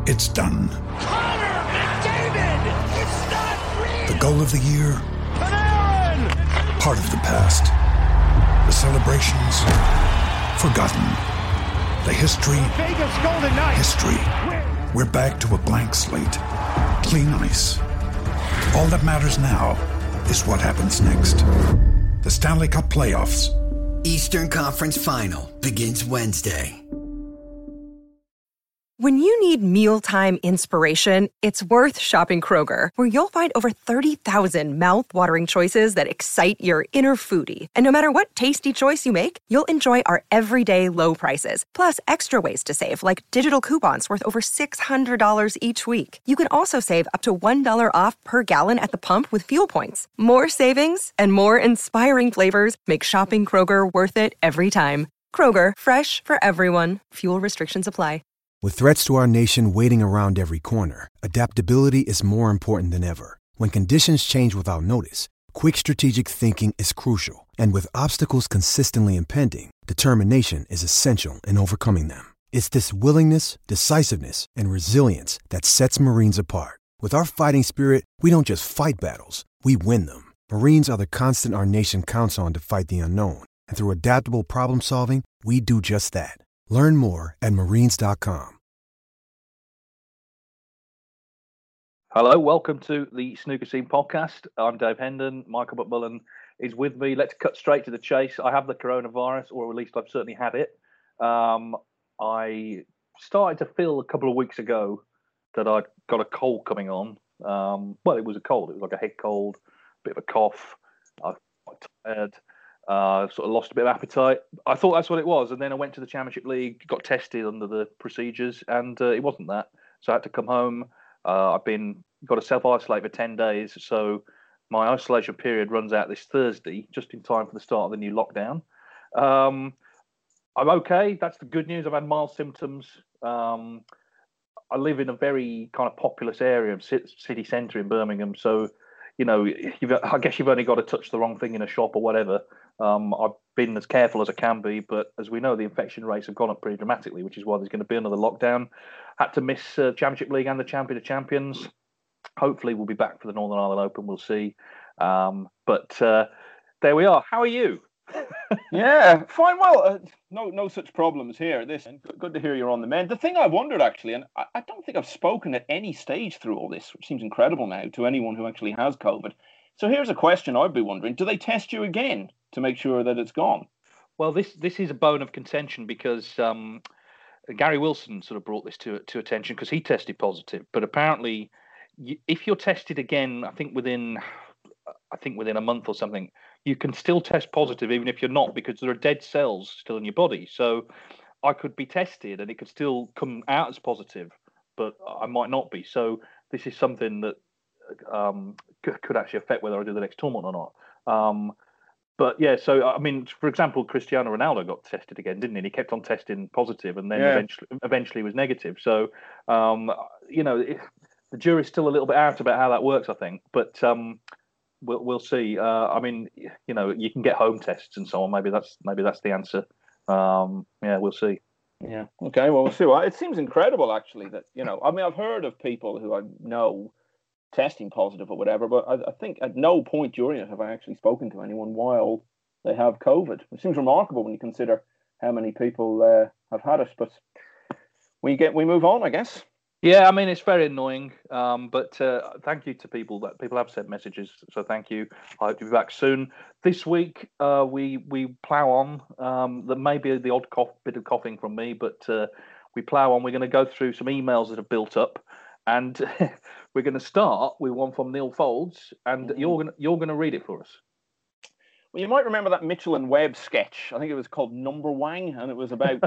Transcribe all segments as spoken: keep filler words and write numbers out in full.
It's done. Connor McDavid! It's not real! The goal of the year? Panarin! Part of the past. The celebrations? Forgotten. The history? Vegas Golden Knights! History. We're back to a blank slate. Clean ice. All that matters now is what happens next. The Stanley Cup Playoffs. Eastern Conference Final begins Wednesday. When you need mealtime inspiration, it's worth shopping Kroger, where you'll find over thirty thousand mouth-watering choices that excite your inner foodie. And no matter what tasty choice you make, you'll enjoy our everyday low prices, plus extra ways to save, like digital coupons worth over six hundred dollars each week. You can also save up to one dollar off per gallon at the pump with fuel points. More savings and more inspiring flavors make shopping Kroger worth it every time. Kroger, fresh for everyone. Fuel restrictions apply. With threats to our nation waiting around every corner, adaptability is more important than ever. When conditions change without notice, quick strategic thinking is crucial. And with obstacles consistently impending, determination is essential in overcoming them. It's this willingness, decisiveness, and resilience that sets Marines apart. With our fighting spirit, we don't just fight battles, we win them. Marines are the constant our nation counts on to fight the unknown. And through adaptable problem solving, we do just that. Learn more at marines dot com. Hello, welcome to the Snooker Scene podcast. I'm Dave Hendon. Michael McMullen is with me. Let's cut straight to the chase. I have the coronavirus, or at least I've certainly had it. Um, I started to feel a couple of weeks ago that I'd got a cold coming on. Um, well, it was a cold. It was like a head cold, a bit of a cough. I was quite tired. Uh, sort of lost a bit of appetite. I thought that's what it was, and then I went to the Championship League, got tested under the procedures, and uh, it wasn't that. So I had to come home. Uh, I've been got to self-isolate for ten days, so my isolation period runs out this Thursday, just in time for the start of the new lockdown. Um, I'm okay. That's the good news. I've had mild symptoms. Um, I live in a very kind of populous area of city centre in Birmingham, so you know, you've, I guess you've only got to touch the wrong thing in a shop or whatever. Um, I've been as careful as I can be, but as we know, the infection rates have gone up pretty dramatically, which is why there's going to be another lockdown. Had to miss uh, Championship League and the Champion of Champions. Hopefully, we'll be back for the Northern Ireland Open. We'll see. Um, but uh, there we are. How are you? Yeah, fine. Well, uh, no, no such problems here. This good to hear you're on the mend. The thing I wondered actually, and I, I don't think I've spoken at any stage through all this, which seems incredible now to anyone who actually has COVID. So here's a question I'd be wondering: do they test you again to make sure that it's gone? Well, this this is a bone of contention because um, Gary Wilson sort of brought this to to attention because he tested positive. But apparently, you, if you're tested again, I think within I think within a month or something, you can still test positive even if you're not, because there are dead cells still in your body. So I could be tested and it could still come out as positive, but I might not be. So this is something that um, could actually affect whether I do the next tournament or not. Um, but yeah, so I mean, for example, Cristiano Ronaldo got tested again, didn't he? And he kept on testing positive and then yeah. eventually, eventually was negative. So, um, you know, it, the jury's still a little bit out about how that works, I think. But um, We'll we'll see. Uh, I mean, you know, you can get home tests and so on. Maybe that's maybe that's the answer. Um, yeah, we'll see. Yeah. Okay. Well, we'll see. Well, it seems incredible, actually, that you know. I mean, I've heard of people who I know testing positive or whatever, but I, I think at no point during it have I actually spoken to anyone while they have COVID. It seems remarkable when you consider how many people uh, have had it. But we get we move on, I guess. Yeah, I mean, it's very annoying, um, but uh, thank you to people that people have sent messages. So thank you. I hope to be back soon. This week, uh, we we plough on. Um, there may be the odd cough, bit of coughing from me, but uh, we plough on. We're going to go through some emails that have built up, and we're going to start with one from Neil Folds, and mm-hmm. you're going you're going to read it for us. Well, you might remember that Mitchell and Webb sketch. I think it was called Number Wang, and it was about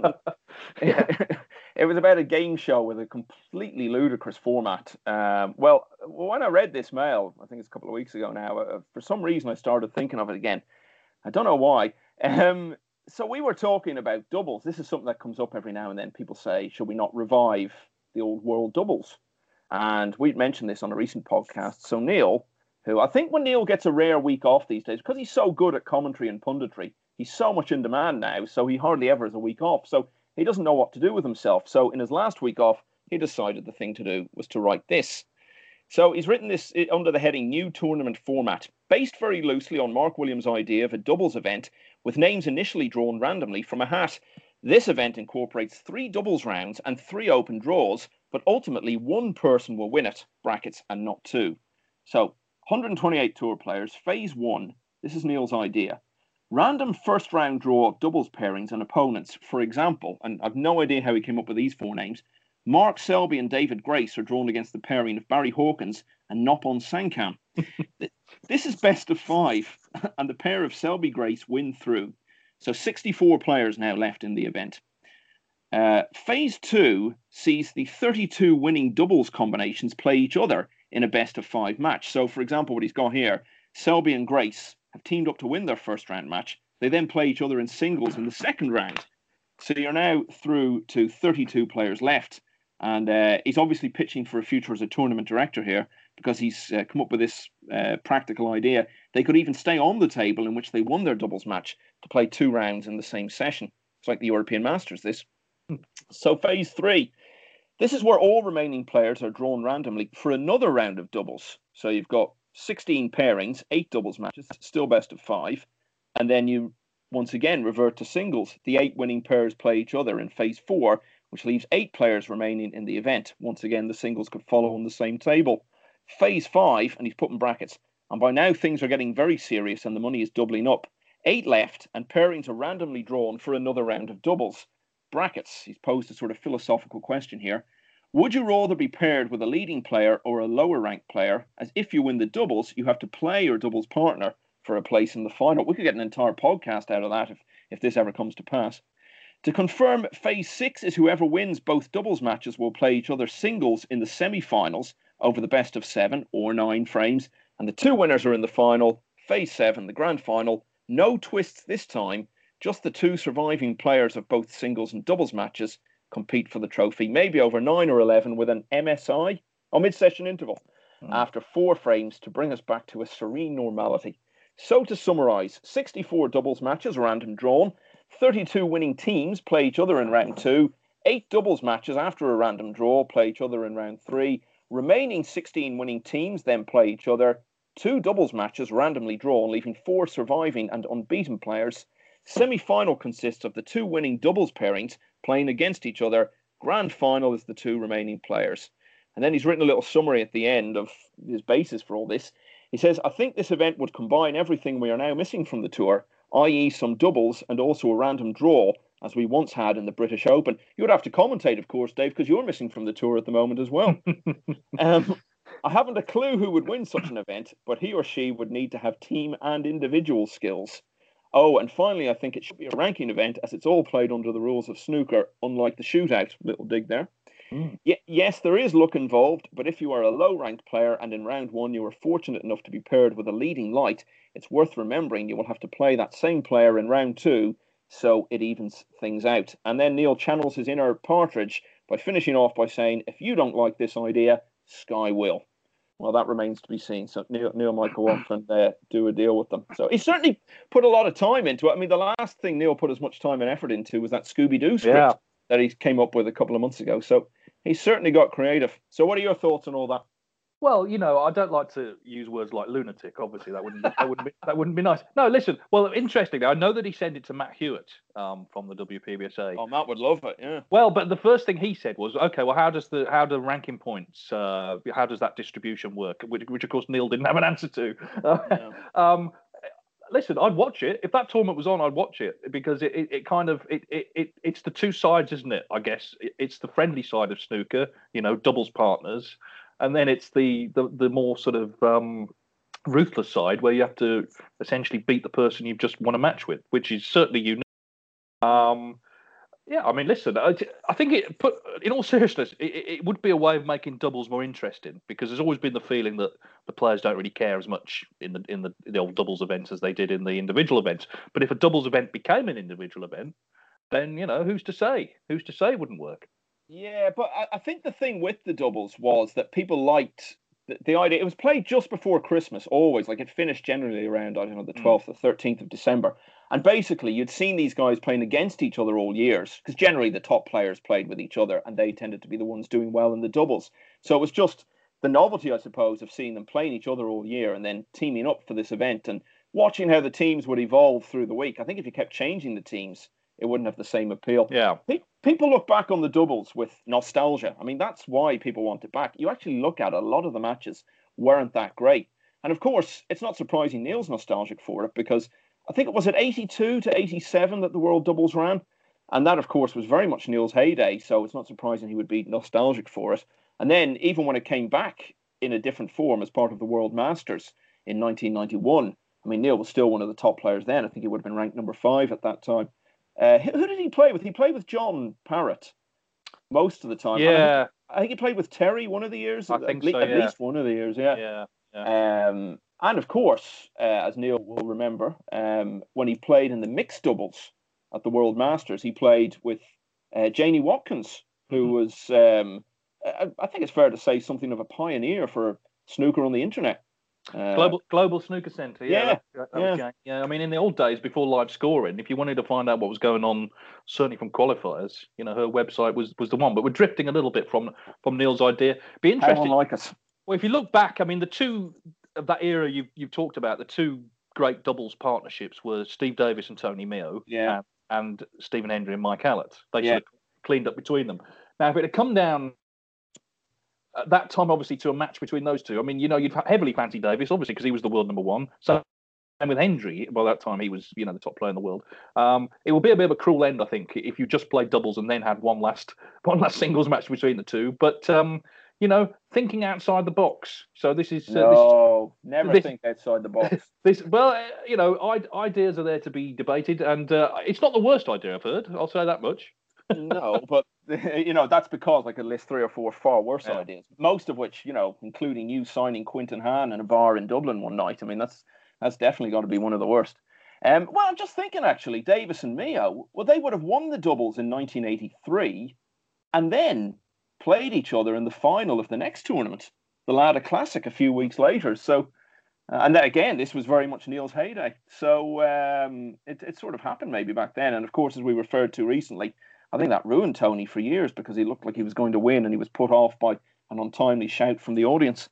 yeah, it was about a game show with a completely ludicrous format. Um, well, when I read this mail, I think it's a couple of weeks ago now, uh, for some reason I started thinking of it again. I don't know why. Um, so we were talking about doubles. This is something that comes up every now and then. People say, should we not revive the old world doubles? And we'd mentioned this on a recent podcast. So Neil, who I think when Neil gets a rare week off these days, because he's so good at commentary and punditry, he's so much in demand now, so he hardly ever has a week off. So he doesn't know what to do with himself. So in his last week off, he decided the thing to do was to write this. So he's written this under the heading New Tournament Format, based very loosely on Mark Williams' idea of a doubles event with names initially drawn randomly from a hat. This event incorporates three doubles rounds and three open draws, but ultimately one person will win it, brackets, and not two. So, one hundred twenty-eight tour players, phase one, this is Neil's idea. Random first round draw of doubles pairings and opponents. For example, and I've no idea how he came up with these four names, Mark Selby and David Grace are drawn against the pairing of Barry Hawkins and Noppon Sankam. This is best of five, and the pair of Selby-Grace win through. So sixty-four players now left in the event. Uh, phase two sees the thirty-two winning doubles combinations play each other in a best of five match. So, for example, what he's got here, Selby and Grace have teamed up to win their first round match. They then play each other in singles in the second round. So you're now through to thirty-two players left. And uh, he's obviously pitching for a future as a tournament director here, because he's uh, come up with this uh, practical idea. They could even stay on the table in which they won their doubles match to play two rounds in the same session. It's like the European Masters, this. So phase three. This is where all remaining players are drawn randomly for another round of doubles. So you've got sixteen pairings, eight doubles matches, still best of five. And then you once again revert to singles. The eight winning pairs play each other in phase four, which leaves eight players remaining in the event. Once again, the singles could follow on the same table. Phase five, and he's put in brackets, and by now things are getting very serious and the money is doubling up. Eight left, and pairings are randomly drawn for another round of doubles. Brackets, he's posed a sort of philosophical question here. Would you rather be paired with a leading player or a lower ranked player, as if you win the doubles, you have to play your doubles partner for a place in the final? We could get an entire podcast out of that if, if this ever comes to pass. To confirm, phase six is whoever wins both doubles matches will play each other singles in the semi-finals over the best of seven or nine frames, and the two winners are in the final. Phase seven, the grand final. No twists this time, just the two surviving players of both singles and doubles matches compete for the trophy, maybe over nine or eleven with an M S I, or mid-session interval, mm. after four frames to bring us back to a serene normality. So to summarise, sixty-four doubles matches, random drawn, thirty-two winning teams play each other in round two, eight doubles matches after a random draw play each other in round three, remaining sixteen winning teams then play each other, two doubles matches randomly drawn, leaving four surviving and unbeaten players. Semi-final consists of the two winning doubles pairings playing against each other. Grand final is the two remaining players. And then he's written a little summary at the end of his basis for all this. He says, I think this event would combine everything we are now missing from the tour, that is some doubles and also a random draw, as we once had in the British Open. You would have to commentate, of course, Dave, because you're missing from the tour at the moment as well. um, I haven't a clue who would win such an event, but he or she would need to have team and individual skills. Oh, and finally, I think it should be a ranking event, as it's all played under the rules of snooker, unlike the shootout. Little dig there. Mm. Y- yes, there is luck involved, but if you are a low-ranked player and in round one you are fortunate enough to be paired with a leading light, it's worth remembering you will have to play that same player in round two, so it evens things out. And then Neil channels his inner Partridge by finishing off by saying, if you don't like this idea, Sky will. Well, that remains to be seen. So Neil, Neil might go off and uh, do a deal with them. So he certainly put a lot of time into it. I mean, the last thing Neil put as much time and effort into was that Scooby-Doo script yeah. that he came up with a couple of months ago. So he's certainly got creative. So what are your thoughts on all that? Well, you know, I don't like to use words like lunatic. Obviously, that wouldn't that wouldn't be that wouldn't be nice. No, listen. Well, interestingly, I know that he sent it to Matt Hewitt um, from the W P B S A. Oh, Matt would love it. Yeah. Well, but the first thing he said was, okay, well, how does the how do ranking points? Uh, how does that distribution work? Which, which, of course, Neil didn't have an answer to. Yeah. um, listen, I'd watch it if that tournament was on. I'd watch it because it, it, it kind of it, it it it's the two sides, isn't it? I guess it, it's the friendly side of snooker, you know, doubles partners. And then it's the, the, the more sort of um, ruthless side where you have to essentially beat the person you've just won a match with, which is certainly unique. Um, yeah, I mean, listen, I, I think it put in all seriousness, it, it would be a way of making doubles more interesting because there's always been the feeling that the players don't really care as much in the in the, the old doubles events as they did in the individual events. But if a doubles event became an individual event, then, you know, who's to say? Who's to say it wouldn't work? Yeah, but I, I think the thing with the doubles was that people liked the, the idea. It was played just before Christmas, always. Like it finished generally around, I don't know, the twelfth or thirteenth of December. And basically, you'd seen these guys playing against each other all years, because generally the top players played with each other, and they tended to be the ones doing well in the doubles. So it was just the novelty, I suppose, of seeing them playing each other all year and then teaming up for this event and watching how the teams would evolve through the week. I think if you kept changing the teams, it wouldn't have the same appeal. Yeah. People look back on the doubles with nostalgia. I mean, that's why people want it back. You actually look at it, a lot of the matches weren't that great. And of course, it's not surprising Neil's nostalgic for it, because I think it was at eighty-two to eighty-seven that the World Doubles ran. And that, of course, was very much Neil's heyday. So it's not surprising he would be nostalgic for it. And then even when it came back in a different form as part of the World Masters in nineteen ninety-one, I mean, Neil was still one of the top players then. I think he would have been ranked number five at that time. Uh, who did he play with? He played with John Parrott most of the time. Yeah. I think, I think he played with Terry one of the years. I think at, so, at yeah. least one of the years, yeah. Yeah. yeah. Um, and of course, uh, as Neil will remember, um, when he played in the mixed doubles at the World Masters, he played with uh, Janie Watkins, who mm-hmm. was, um, I, I think it's fair to say, something of a pioneer for snooker on the internet. Uh, Global Global Snooker Centre, yeah, yeah, that, that yeah. Was Jane. yeah. I mean, in the old days before live scoring, if you wanted to find out what was going on, certainly from qualifiers, you know, her website was, was the one. But we're drifting a little bit from from Neil's idea. Be interesting. Like us. Well, if you look back, I mean, the two of that era you've you've talked about, the two great doubles partnerships were Steve Davis and Tony Meo, yeah, and, and Stephen Hendry and Mike Hallett. They yeah. sort of cleaned up between them. Now, if it had come down at that time, obviously, to a match between those two, I mean, you know, you'd heavily fancy Davis, obviously, because he was the world number one. So, and with Hendry, by that time, he was, you know, the top player in the world. Um, it would be a bit of a cruel end, I think, if you just played doubles and then had one last one last singles match between the two. But, um, you know, thinking outside the box. So this is... Uh, no, this is, never this, think outside the box. This, well, uh, you know, ideas are there to be debated, and uh, it's not the worst idea I've heard, I'll say that much. No, but you know, that's because I could list three or four far worse yeah. ideas. Most of which, you know, including you signing Quinton Hahn in a bar in Dublin one night. I mean, that's that's definitely got to be one of the worst. Um, well, I'm just thinking actually, Davis and Meo, well, they would have won the doubles in nineteen eighty-three, and then played each other in the final of the next tournament, the Lada Classic, a few weeks later. So, uh, and that, again, this was very much Neil's heyday. So um, it it sort of happened maybe back then, and of course, as we referred to recently, I think that ruined Tony for years because he looked like he was going to win and he was put off by an untimely shout from the audience.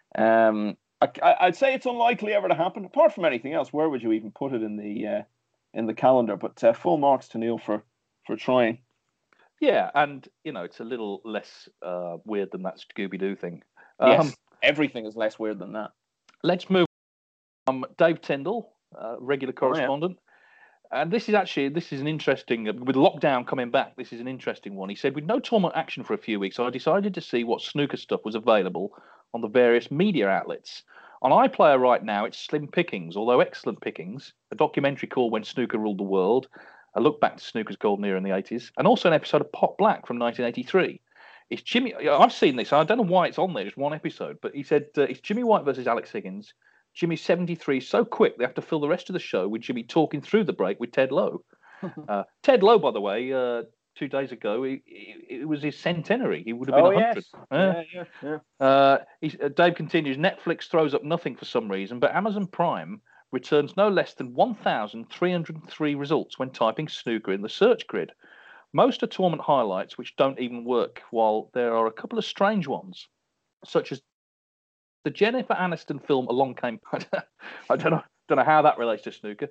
Um, I, I'd say it's unlikely ever to happen. Apart from anything else, where would you even put it in the uh, in the calendar? But uh, full marks to Neil for for trying. Yeah, and you know it's a little less uh, weird than that Scooby-Doo thing. Um, yes, everything is less weird than that. Let's move. Um, Dave Tyndall, uh, regular correspondent. Oh, yeah. And this is actually, this is an interesting, with lockdown coming back, this is an interesting one. He said, with no tournament action for a few weeks, I decided to see what snooker stuff was available on the various media outlets. On iPlayer right now, it's slim pickings, although excellent pickings, a documentary called When Snooker Ruled the World, a look back to snooker's golden era in the eighties, and also an episode of Pot Black from nineteen eighty-three. It's Jimmy, I've seen this, I don't know why it's on there, just one episode, but he said uh, it's Jimmy White versus Alex Higgins. Jimmy seventy-three so quick they have to fill the rest of the show with Jimmy talking through the break with Ted Lowe. uh, Ted Lowe, by the way, uh, two days ago, it, it, it was his centenary. He would have been oh, one hundred. Yes. Uh, yeah, yeah, yeah. Uh, he, uh, Dave continues, Netflix throws up nothing for some reason, but Amazon Prime returns no less than one thousand three hundred three results when typing snooker in the search grid. Most are tournament highlights which don't even work, while there are a couple of strange ones, such as the Jennifer Aniston film Along Came... I don't know, don't know how that relates to snooker.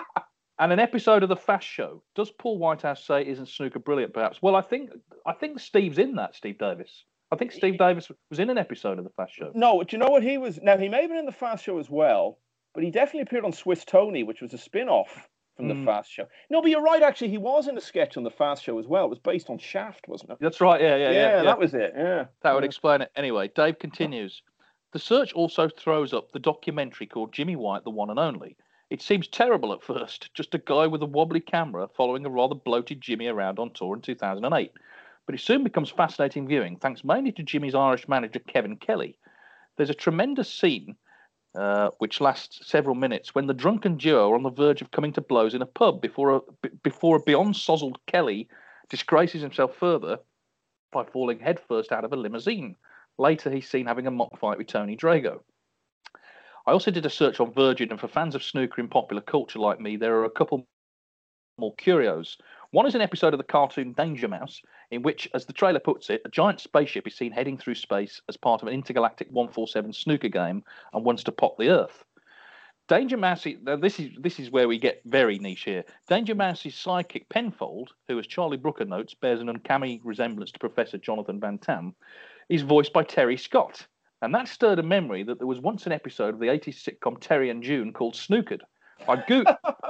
And an episode of The Fast Show. Does Paul Whitehouse say isn't snooker brilliant, perhaps? Well, I think I think Steve's in that, Steve Davis. I think Steve Davis was in an episode of The Fast Show. No, do you know what he was... Now, he may have been in The Fast Show as well, but he definitely appeared on Swiss Tony, which was a spin-off from The mm. Fast Show. No, but you're right, actually. He was in a sketch on The Fast Show as well. It was based on Shaft, wasn't it? That's right, yeah, yeah, yeah. Yeah, yeah. that was it, yeah. That would yeah. explain it. Anyway, Dave continues. The search also throws up the documentary called Jimmy White, the One and Only. It seems terrible at first, just a guy with a wobbly camera following a rather bloated Jimmy around on tour in two thousand eight. But it soon becomes fascinating viewing, thanks mainly to Jimmy's Irish manager, Kevin Kelly. There's a tremendous scene, uh, which lasts several minutes, when the drunken duo are on the verge of coming to blows in a pub before a, b- before a beyond-sozzled Kelly disgraces himself further by falling headfirst out of a limousine. Later, he's seen having a mock fight with Tony Drago. I also did a search on Virgin, and for fans of snooker in popular culture like me, there are a couple more curios. One is an episode of the cartoon Danger Mouse, in which, as the trailer puts it, a giant spaceship is seen heading through space as part of an intergalactic one forty-seven snooker game and wants to pop the Earth. Danger Mouse, this is this is where we get very niche here. Danger Mouse's sidekick Penfold, who, as Charlie Brooker notes, bears an uncanny resemblance to Professor Jonathan Van Tam, is voiced by Terry Scott. And that stirred a memory that there was once an episode of the eighties sitcom Terry and June called Snookered. I, go-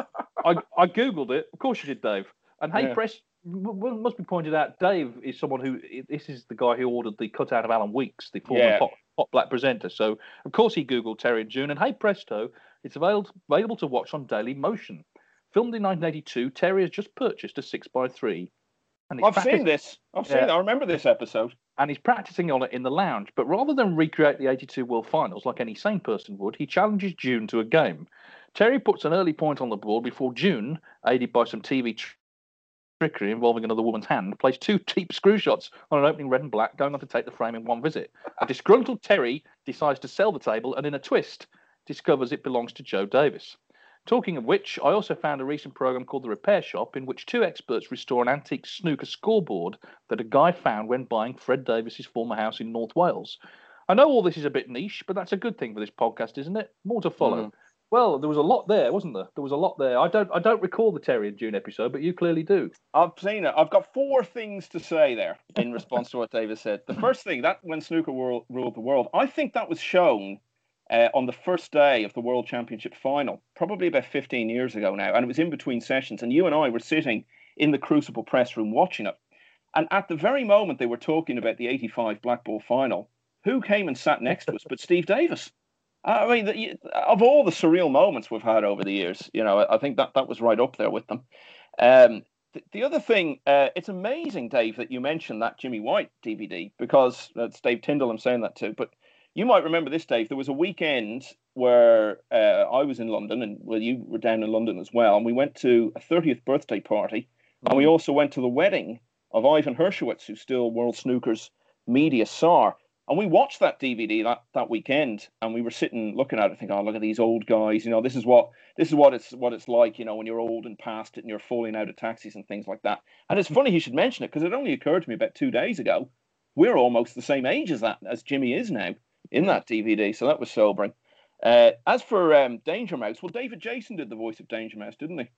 I, I Googled it. Of course you did, Dave. And hey, yeah. Press, must be pointed out, Dave is someone who, this is the guy who ordered the cutout of Alan Weeks, the former yeah. hot, hot black presenter. So, of course, he Googled Terry and June. And hey, presto, it's available, available to watch on Daily Motion. Filmed in nineteen eighty-two, Terry has just purchased a six by three. And I've practic- seen this. I've seen yeah. it. I remember this episode. And he's practicing on it in the lounge. But rather than recreate the eighty-two World Finals like any sane person would, he challenges June to a game. Terry puts an early point on the board before June, aided by some T V tr- trickery involving another woman's hand, plays two cheap screw shots on an opening red and black, going on to take the frame in one visit. A disgruntled Terry decides to sell the table and, in a twist, discovers it belongs to Joe Davis. Talking of which, I also found a recent program called The Repair Shop, in which two experts restore an antique snooker scoreboard that a guy found when buying Fred Davis's former house in North Wales. I know all this is a bit niche, but that's a good thing for this podcast, isn't it? More to follow. Mm. Well, there was a lot there, wasn't there? There was a lot there. I don't I don't recall the Terry and June episode, but you clearly do. I've seen it. I've got four things to say there in response to what David said. The first thing, that when snooker world, ruled the world, I think that was shown uh, on the first day of the World Championship final, probably about fifteen years ago now, and it was in between sessions, and you and I were sitting in the Crucible press room watching it. And at the very moment they were talking about the eighty-five Black Ball final, who came and sat next to us but Steve Davis? I mean, the, of all the surreal moments we've had over the years, you know, I think that, that was right up there with them. Um, the, the other thing, uh, it's amazing, Dave, that you mentioned that Jimmy White D V D, because that's Dave Tyndall I'm saying that too. But you might remember this, Dave. There was a weekend where uh, I was in London, and well, you were down in London as well, and we went to a thirtieth birthday party, mm-hmm. and we also went to the wedding of Ivan Hershowitz, who's still World Snooker's media czar. And we watched that D V D that, that weekend, and we were sitting looking at it, thinking, "Oh, look at these old guys! You know, this is what this is what it's what it's like. You know, when you're old and past it, and you're falling out of taxis and things like that." And it's funny he should mention it, because it only occurred to me about two days ago. We're almost the same age as that as Jimmy is now in that D V D, so that was sobering. Uh, as for um, Danger Mouse, well, David Jason did the voice of Danger Mouse, didn't he?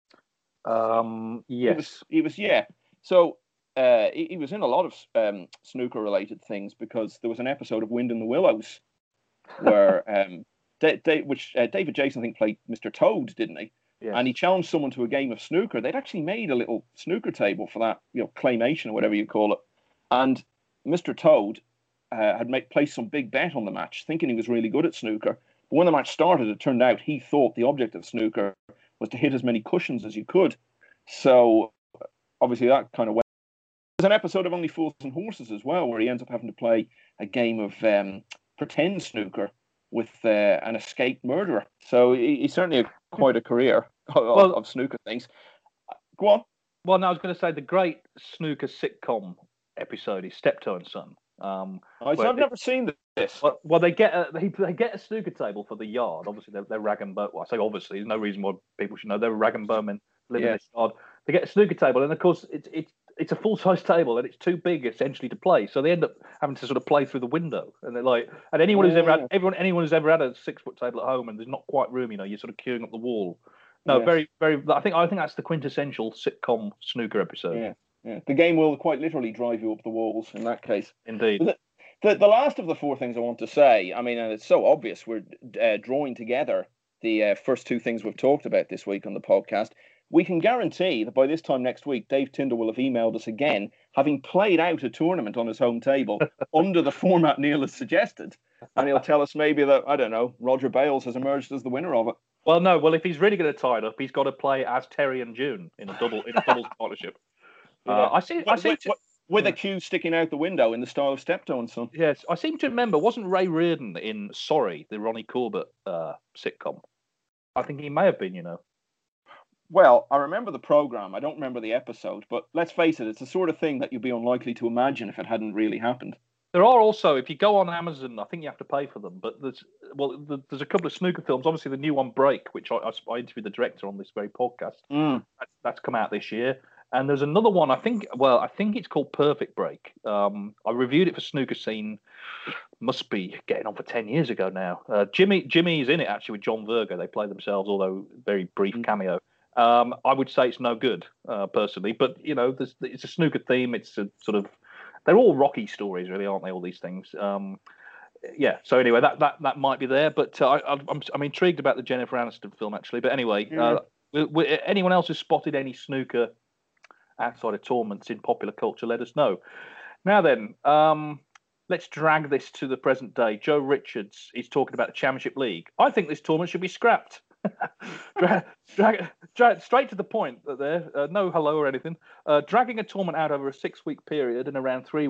Um, yes, he was. He was yeah. So. Uh, he, he was in a lot of um, snooker-related things, because there was an episode of Wind in the Willows where, um, da- da- which uh, David Jason, I think, played Mister Toad, didn't he? Yes. And he challenged someone to a game of snooker. They'd actually made a little snooker table for that, you know, claymation or whatever you call it. And Mister Toad uh, had made, placed some big bet on the match, thinking he was really good at snooker. But when the match started, it turned out he thought the object of snooker was to hit as many cushions as you could. So obviously that kind of went. There's an episode of Only Fools and Horses as well, where he ends up having to play a game of um, pretend snooker with uh, an escaped murderer. So he, he's certainly a, quite a career of, well, of snooker things. Go on. Well, no, I was going to say the great snooker sitcom episode is Steptoe and Son. Um, I've they, never seen this. Well, well they get a, they, they get a snooker table for the yard. Obviously, they're, they're rag and bone. Well, I say obviously. There's no reason why people should know they're rag and bone men living yeah. in this yard. They get a snooker table, and of course, it's it's it's a full size table, and it's too big essentially to play. So they end up having to sort of play through the window. And they're like, and anyone yeah. who's ever had everyone anyone who's ever had a six foot table at home, and there's not quite room, you know, you're sort of queuing up the wall. No, yes. very very. I think I think that's the quintessential sitcom snooker episode. Yeah, yeah. The game will quite literally drive you up the walls in that case. Indeed. The, the, the last of the four things I want to say, I mean, and it's so obvious, we're uh, drawing together the uh, first two things we've talked about this week on the podcast. We can guarantee that by this time next week, Dave Tyndall will have emailed us again, having played out a tournament on his home table under the format Neil has suggested. And he'll tell us maybe that, I don't know, Roger Bales has emerged as the winner of it. Well, no. Well, if he's really going to tie it up, he's got to play as Terry and June in a double in a doubles partnership. Yeah. Uh, I see. I see. With, to, with a cue sticking out the window in the style of Steptoe and Son. Yes, I seem to remember. Wasn't Ray Reardon in Sorry, the Ronnie Corbett uh, sitcom? I think he may have been. You know. Well, I remember the program. I don't remember the episode, but let's face it, it's the sort of thing that you'd be unlikely to imagine if it hadn't really happened. There are also, if you go on Amazon, I think you have to pay for them. But there's well, there's a couple of snooker films. Obviously, the new one, Break, which I, I interviewed the director on this very podcast. Mm. That's, that's come out this year. And there's another one. I think. Well, I think it's called Perfect Break. Um, I reviewed it for Snooker Scene. Must be getting on for ten years ago now. Uh, Jimmy Jimmy is in it actually with John Virgo. They play themselves, although very brief mm. cameo. Um, I would say it's no good uh, personally, but you know, there's, it's a snooker theme. It's a sort of they're all Rocky stories, really, aren't they? All these things. Um, yeah. So anyway, that, that that might be there, but uh, I, I'm I'm intrigued about the Jennifer Aniston film actually. But anyway, yeah. uh, w- w- anyone else who's spotted any snooker outside of tournaments in popular culture, let us know. Now then, um, let's drag this to the present day. Joe Richards is talking about the Championship League. I think this tournament should be scrapped. drag, drag, drag, straight to the point there, uh, no hello or anything. Uh, dragging a tournament out over a six-week period and around three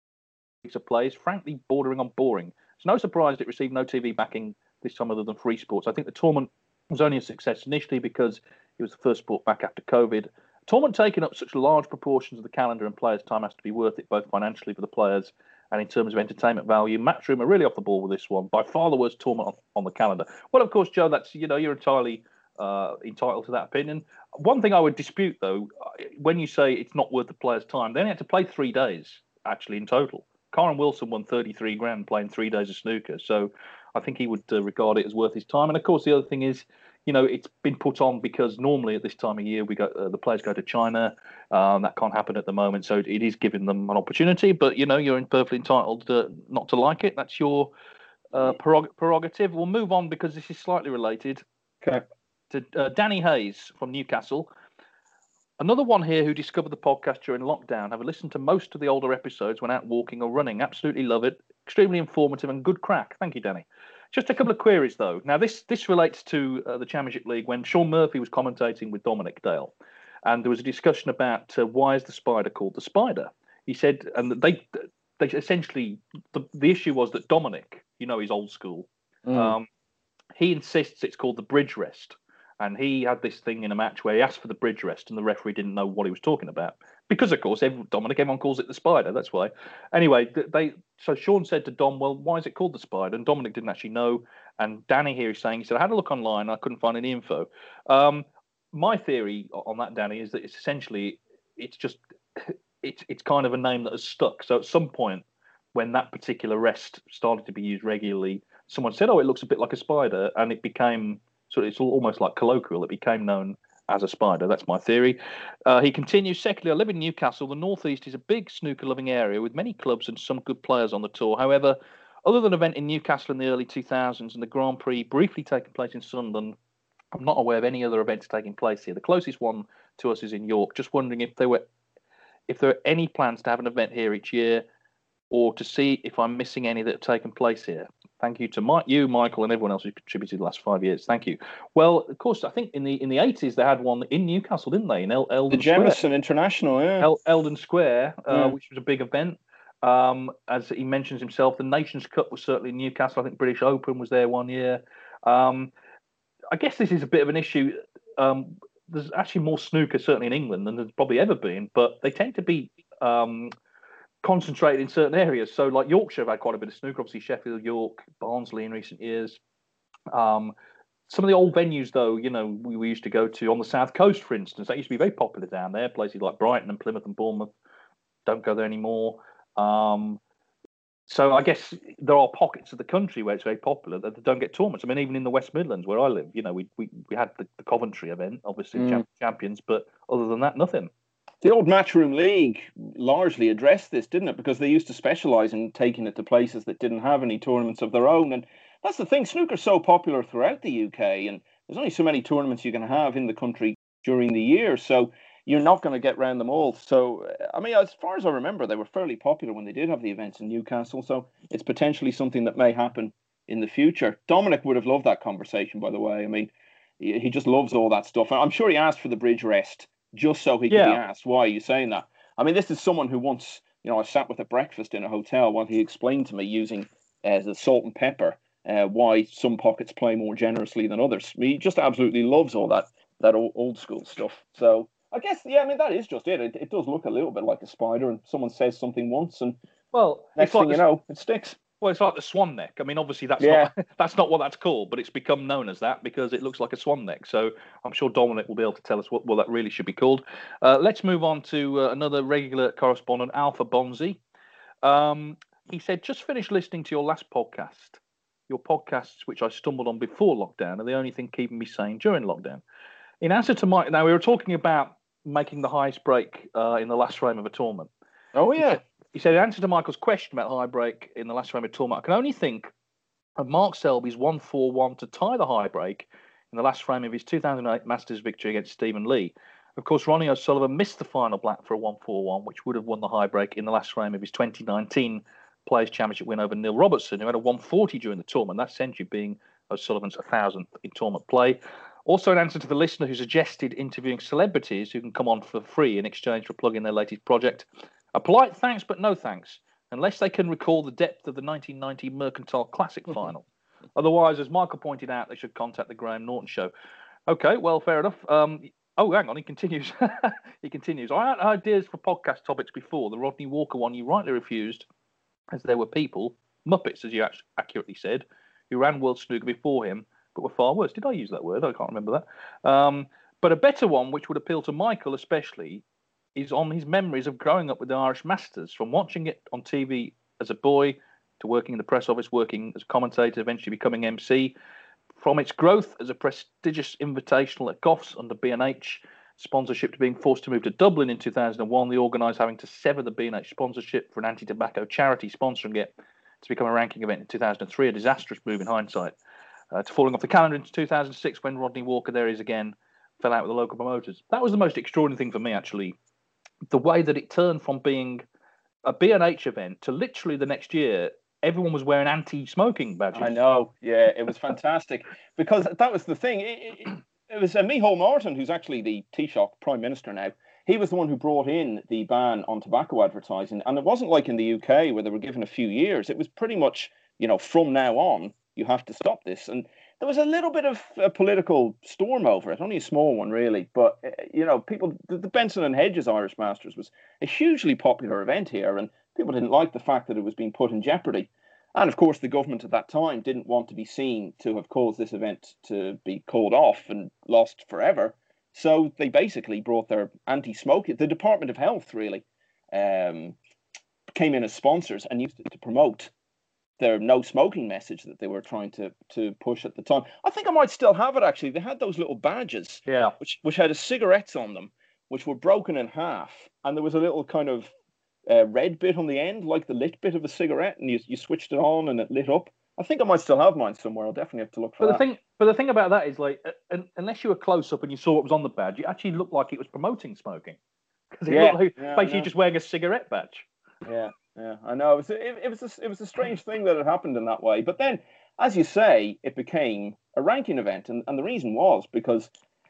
weeks of play is frankly bordering on boring. It's no surprise it received no T V backing this time other than Free Sports. I think the tournament was only a success initially because it was the first sport back after COVID. A tournament taking up such large proportions of the calendar and players' time has to be worth it both financially for the players and in terms of entertainment value. Matchroom are really off the ball with this one. By far the worst tournament on, on the calendar. Well, of course, Joe, that's, you know, you're entirely uh, entitled to that opinion. One thing I would dispute, though, when you say it's not worth the players' time, they only had to play three days, actually, in total. Karen Wilson won thirty-three grand playing three days of snooker. So I think he would uh, regard it as worth his time. And, of course, the other thing is, you know, it's been put on because normally at this time of year, we go uh, the players go to China. Um, that can't happen at the moment, so it is giving them an opportunity. But you know, you're perfectly entitled uh, not to like it. That's your uh, prerog- prerogative. We'll move on because this is slightly related. Okay. To uh, Danny Hayes from Newcastle. Another one here who discovered the podcast during lockdown. Have listened to most of the older episodes when out walking or running. Absolutely love it. Extremely informative and good crack. Thank you, Danny. Just a couple of queries, though. Now, this this relates to uh, the Championship League when Sean Murphy was commentating with Dominic Dale, and there was a discussion about uh, why is the Spider called the Spider? He said, and they they essentially the, the issue was that Dominic, you know, he's old school. Mm. Um, he insists it's called the bridge rest, and he had this thing in a match where he asked for the bridge rest, and the referee didn't know what he was talking about because, of course, every, Dominic everyone calls it the Spider. That's why. Anyway, they so Sean said to Dom, "Well, why is it called the Spider?" And Dominic didn't actually know. And Danny here is saying, he said, "I had a look online, I couldn't find any info." Um, my theory on that, Danny, is that it's essentially it's just it's it's kind of a name that has stuck. So at some point, when that particular rest started to be used regularly, someone said, "Oh, it looks a bit like a spider," and it became so it's almost like colloquial. It became known as a spider. That's my theory. Uh, he continues, secondly, I live in Newcastle. The Northeast is a big snooker-loving area with many clubs and some good players on the tour. However, other than an event in Newcastle in the early two thousands and the Grand Prix briefly taking place in Sunderland, I'm not aware of any other events taking place here. The closest one to us is in York. Just wondering if there were if there are any plans to have an event here each year or to see if I'm missing any that have taken place here. Thank you to Mike, you, Michael, and everyone else who contributed the last five years. Thank you. Well, of course, I think in the in the eighties they had one in Newcastle, didn't they? In El- Eldon the Jemison Square. International, yeah. El- Eldon Square, uh, yeah. which was a big event. Um, as he mentions himself, the Nations Cup was certainly in Newcastle. I think British Open was there one year. Um, I guess this is a bit of an issue. Um, there's actually more snooker, certainly in England, than there's probably ever been, but they tend to be um, concentrated in certain areas. So, like Yorkshire have had quite a bit of snooker. Obviously, Sheffield, York, Barnsley in recent years. Um, some of the old venues, though, you know, we, we used to go to on the South Coast, for instance. That used to be very popular down there. Places like Brighton and Plymouth and Bournemouth don't go there anymore. Um, so I guess there are pockets of the country where it's very popular that don't get tournaments. I mean, even in the West Midlands where I live, you know, we we, we had the, the Coventry event, obviously mm. champions, but other than that, nothing. The old Matchroom League largely addressed this, didn't it? Because they used to specialise in taking it to places that didn't have any tournaments of their own. And that's the thing, snooker's so popular throughout the U K, and there's only so many tournaments you can have in the country during the year. So you're not going to get round them all. So, I mean, as far as I remember, they were fairly popular when they did have the events in Newcastle. So it's potentially something that may happen in the future. Dominic would have loved that conversation, by the way. I mean, he just loves all that stuff. And I'm sure he asked for the bridge rest just so he could yeah. be asked, why are you saying that? I mean, this is someone who once, you know, I sat with at breakfast in a hotel while he explained to me using uh, the salt and pepper, uh, why some pockets play more generously than others. I mean, he just absolutely loves all that, that old, old school stuff. So I guess, yeah, I mean, that is just it. it. It does look a little bit like a spider, and someone says something once, and Well, next it's like thing you the, know, it sticks. well, it's like the swan neck. I mean, obviously that's Yeah. not that's not what that's called, but it's become known as that because it looks like a swan neck. So I'm sure Dominic will be able to tell us what, what that really should be called. Uh, let's move on to uh, another regular correspondent, Alpha Bonzi. Um, he said, just finished listening to your last podcast. Your podcasts, which I stumbled on before lockdown, are the only thing keeping me sane during lockdown. In answer to my... Now, we were talking about making the highest break uh, in the last frame of a tournament. Oh, yeah. He said, he said, in answer to Michael's question about high break in the last frame of a tournament, I can only think of Mark Selby's one four one to tie the high break in the last frame of his two thousand eight Masters victory against Stephen Lee. Of course, Ronnie O'Sullivan missed the final black for a one four one, which would have won the high break in the last frame of his twenty nineteen Players' Championship win over Neil Robertson, who had a one forty during the tournament, that century being O'Sullivan's one thousandth in tournament play. Also, an answer to the listener who suggested interviewing celebrities who can come on for free in exchange for plugging their latest project. A polite thanks, but no thanks, unless they can recall the depth of the nineteen ninety Mercantile Classic final. Otherwise, as Michael pointed out, they should contact the Graham Norton Show. Okay, well, fair enough. Um, oh, hang on, he continues. he continues. I had ideas for podcast topics before. The Rodney Walker one you rightly refused, as there were people, Muppets, as you accurately said, who ran World Snooker before him, but were far worse. Did I use that word? I can't remember that. Um, but a better one, which would appeal to Michael especially, is on his memories of growing up with the Irish Masters, from watching it on T V as a boy to working in the press office, working as a commentator, eventually becoming M C. From its growth as a prestigious invitational at Goffs under B and H sponsorship to being forced to move to Dublin in two thousand one, the organised having to sever the B and H sponsorship for an anti-tobacco charity sponsoring it to become a ranking event in two thousand three, a disastrous move in hindsight, uh, to falling off the calendar in two thousand six when Rodney Walker, there he is again, fell out with the local promoters. That was the most extraordinary thing for me, actually. The way that it turned from being a B and H event to literally the next year, everyone was wearing anti-smoking badges. I know, yeah, it was fantastic because that was the thing. It, it, it was uh, Micheál Martin, who's actually the Taoiseach Prime Minister now. He was the one who brought in the ban on tobacco advertising, and it wasn't like in the U K where they were given a few years. It was pretty much, you know, from now on, you have to stop this. And there was a little bit of a political storm over it, only a small one, really. But, uh, you know, people, the, the Benson and Hedges Irish Masters was a hugely popular event here, and people didn't like the fact that it was being put in jeopardy. And, of course, the government at that time didn't want to be seen to have caused this event to be called off and lost forever. So they basically brought their anti-smoking, the Department of Health, really, um, came in as sponsors and used it to promote their no smoking message that they were trying to to push at the time. I think I might still have it, actually. They had those little badges, yeah, which which had a cigarettes on them, which were broken in half, and there was a little kind of uh, red bit on the end, like the lit bit of a cigarette, and you you switched it on and it lit up. I think I might still have mine somewhere. I'll definitely have to look for but that. The thing, but the thing about that is, like, uh, unless you were close up and you saw what was on the badge, it actually looked like it was promoting smoking. Because it Yeah, looked like yeah, basically I know. just wearing a cigarette badge. Yeah, yeah, I know. It was, it, it was a, it was a strange thing that it happened in that way. But then, as you say, it became a ranking event. And, and the reason was because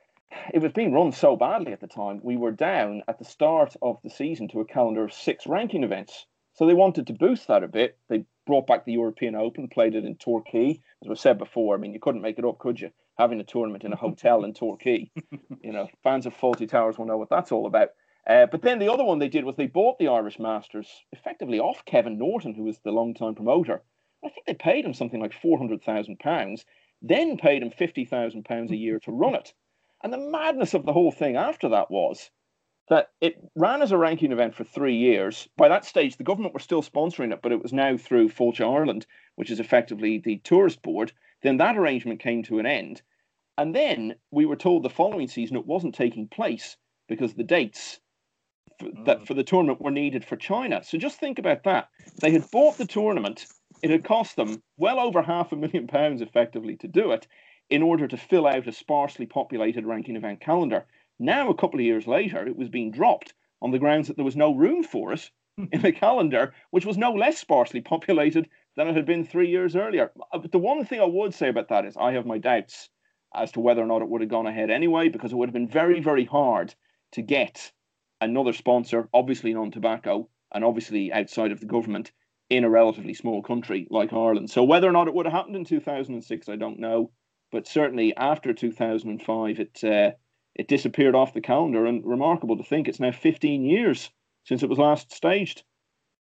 it was being run so badly at the time. We were down at the start of the season to a calendar of six ranking events. So they wanted to boost that a bit. They brought back the European Open, played it in Torquay. As we said before, I mean, you couldn't make it up, could you? Having a tournament in a hotel in Torquay. You know, fans of Fawlty Towers will know what that's all about. Uh, but then the other one they did was they bought the Irish Masters effectively off Kevin Norton, who was the long-time promoter. I think they paid him something like four hundred thousand pounds, then paid him fifty thousand pounds a year to run it. And the madness of the whole thing after that was that it ran as a ranking event for three years. By that stage, the government were still sponsoring it, but it was now through Fáilte Ireland, which is effectively the tourist board. Then that arrangement came to an end. And then we were told the following season it wasn't taking place because the dates for, that for the tournament were needed for China. So just think about that. They had bought the tournament. It had cost them well over half a million pounds effectively to do it in order to fill out a sparsely populated ranking event calendar. Now, a couple of years later, it was being dropped on the grounds that there was no room for it in the calendar, which was no less sparsely populated than it had been three years earlier. But the one thing I would say about that is I have my doubts as to whether or not it would have gone ahead anyway, because it would have been very, very hard to get another sponsor, obviously non-tobacco, and obviously outside of the government, in a relatively small country like Ireland. So whether or not it would have happened in two thousand six, I don't know. But certainly after two thousand five, it... Uh, It disappeared off the calendar, and remarkable to think it's now fifteen years since it was last staged.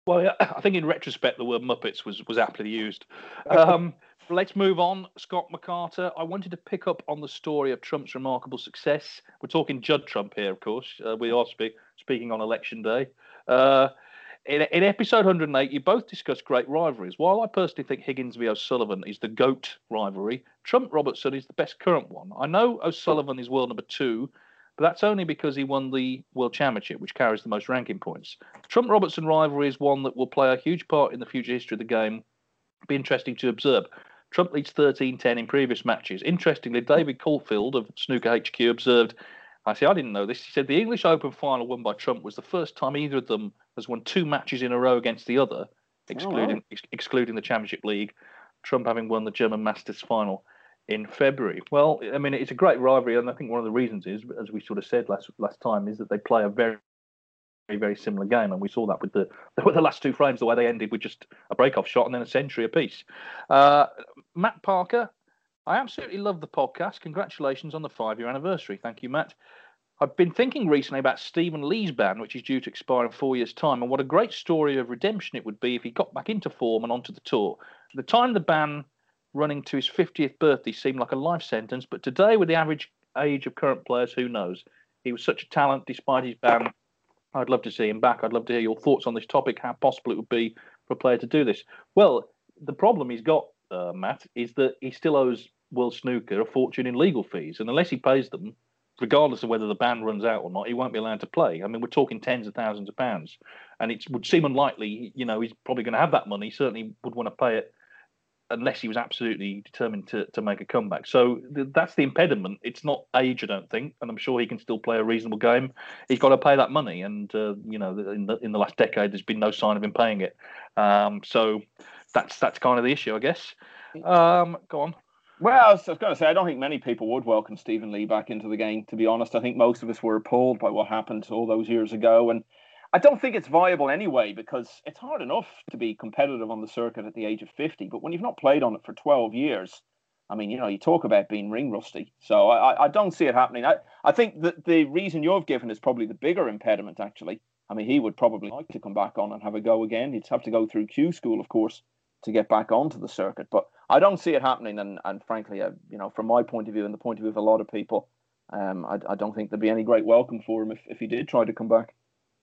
Well, yeah, I think in retrospect, the word Muppets was, was aptly used. Um, let's move on. Scott McCarter, I wanted to pick up on the story of Trump's remarkable success. We're talking Judd Trump here, of course. Uh, we are speak, speaking on election day. Uh, in, in episode one hundred eight, you both discussed great rivalries. While I personally think Higgins v O'Sullivan is the GOAT rivalry, Trump-Robertson is the best current one. I know O'Sullivan is world number two, but that's only because he won the World Championship, which carries the most ranking points. Trump-Robertson rivalry is one that will play a huge part in the future history of the game. Be interesting to observe. Trump leads thirteen ten in previous matches. Interestingly, David Caulfield of Snooker H Q observed, I see, I didn't know this, he said the English Open final won by Trump was the first time either of them has won two matches in a row against the other, excluding, oh, ex- excluding the Championship League, Trump having won the German Masters final in February. Well, I mean, it's a great rivalry, and I think one of the reasons is, as we sort of said last last time, is that they play a very, very, very similar game, and we saw that with the with the last two frames, the way they ended with just a break-off shot and then a century apiece. Uh, Matt Parker, I absolutely love the podcast. Congratulations on the five-year anniversary. Thank you, Matt. I've been thinking recently about Stephen Lee's ban, which is due to expire in four years' time, and what a great story of redemption it would be if he got back into form and onto the tour. At the time the ban running to his fiftieth birthday seemed like a life sentence, but today, with the average age of current players, who knows? He was such a talent despite his ban. I'd love to see him back. I'd love to hear your thoughts on this topic, how possible it would be for a player to do this. Well, the problem he's got, uh, Matt, is that he still owes World Snooker a fortune in legal fees, and unless he pays them, regardless of whether the ban runs out or not, he won't be allowed to play. I mean, we're talking tens of thousands of pounds, and it would seem unlikely, you know, he's probably going to have that money, certainly would want to pay it, unless he was absolutely determined to, to make a comeback. So th- that's the impediment. It's not age, I don't think, and I'm sure he can still play a reasonable game. He's got to pay that money, and uh, you know, in the in the last decade, there's been no sign of him paying it. Um, so that's that's kind of the issue, I guess. Um, go on. Well, I was, was going to say, I don't think many people would welcome Stephen Lee back into the game, to be honest. I think most of us were appalled by what happened all those years ago, and I don't think it's viable anyway, because it's hard enough to be competitive on the circuit at the age of fifty. But when you've not played on it for twelve years, I mean, you know, you talk about being ring rusty. So I, I don't see it happening. I, I think that the reason you've given is probably the bigger impediment, actually. I mean, he would probably like to come back on and have a go again. He'd have to go through Q school, of course, to get back onto the circuit. But I don't see it happening. And, and frankly, uh, you know, from my point of view and the point of view of a lot of people, um, I, I don't think there'd be any great welcome for him if, if he did try to come back.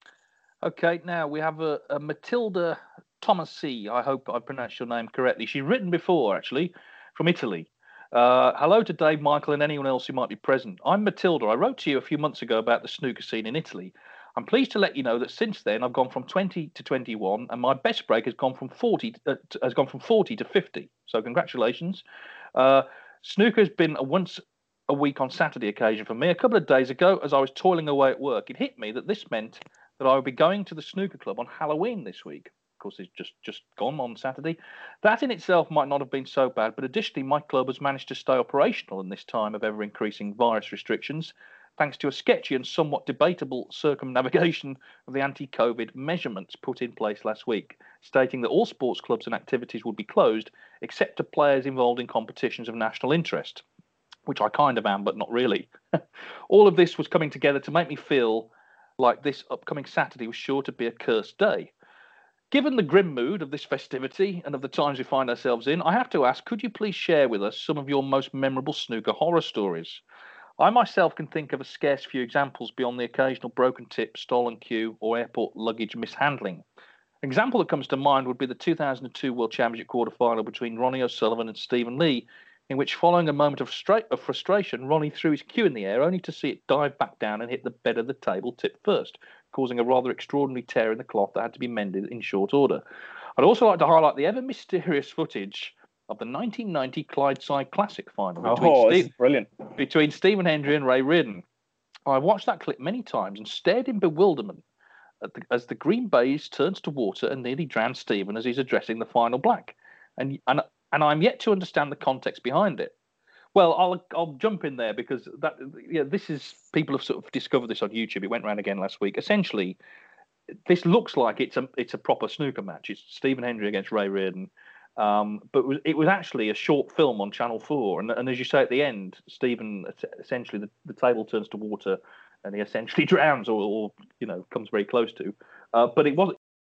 Okay, now we have a, a Matilda Tomasi. I hope I pronounced your name correctly. She's written before, actually, from Italy. Uh, hello to Dave, Michael, and anyone else who might be present. I'm Matilda. I wrote to you a few months ago about the snooker scene in Italy. I'm pleased to let you know that since then I've gone from twenty to twenty-one, and my best break has gone from forty to, uh, has gone from forty to fifty. So congratulations. Uh, snooker has been a once a week on Saturday occasion for me. A couple of days ago, as I was toiling away at work, it hit me that this meant that I would be going to the snooker club on Halloween this week. Of course, it's just, just gone on Saturday. That in itself might not have been so bad, but additionally, my club has managed to stay operational in this time of ever-increasing virus restrictions, thanks to a sketchy and somewhat debatable circumnavigation of the anti-COVID measurements put in place last week, stating that all sports clubs and activities would be closed, except to players involved in competitions of national interest, which I kind of am, but not really. All of this was coming together to make me feel like this upcoming Saturday was sure to be a cursed day. Given the grim mood of this festivity and of the times we find ourselves in, I have to ask, could you please share with us some of your most memorable snooker horror stories? I myself can think of a scarce few examples beyond the occasional broken tip, stolen cue, or airport luggage mishandling. An example that comes to mind would be the two thousand two World Championship quarter-final between Ronnie O'Sullivan and Stephen Lee, in which, following a moment of, stra- of frustration, Ronnie threw his cue in the air, only to see it dive back down and hit the bed of the table tip first, causing a rather extraordinary tear in the cloth that had to be mended in short order. I'd also like to highlight the ever-mysterious footage of the nineteen ninety Clydeside Classic final between, oh, Steve- brilliant. between Stephen Hendry and Ray Reardon. I watched that clip many times and stared in bewilderment at the, as the green baize turns to water and nearly drowns Stephen as he's addressing the final black. And and and I'm yet to understand the context behind it. Well, I'll I'll jump in there because that yeah, this is people have sort of discovered this on YouTube. It went round again last week. Essentially, this looks like it's a it's a proper snooker match. It's Stephen Hendry against Ray Reardon, um, but it was, it was actually a short film on Channel Four. And and as you say at the end, Stephen essentially the, the table turns to water, and he essentially drowns or, or you know comes very close to. Uh, but it was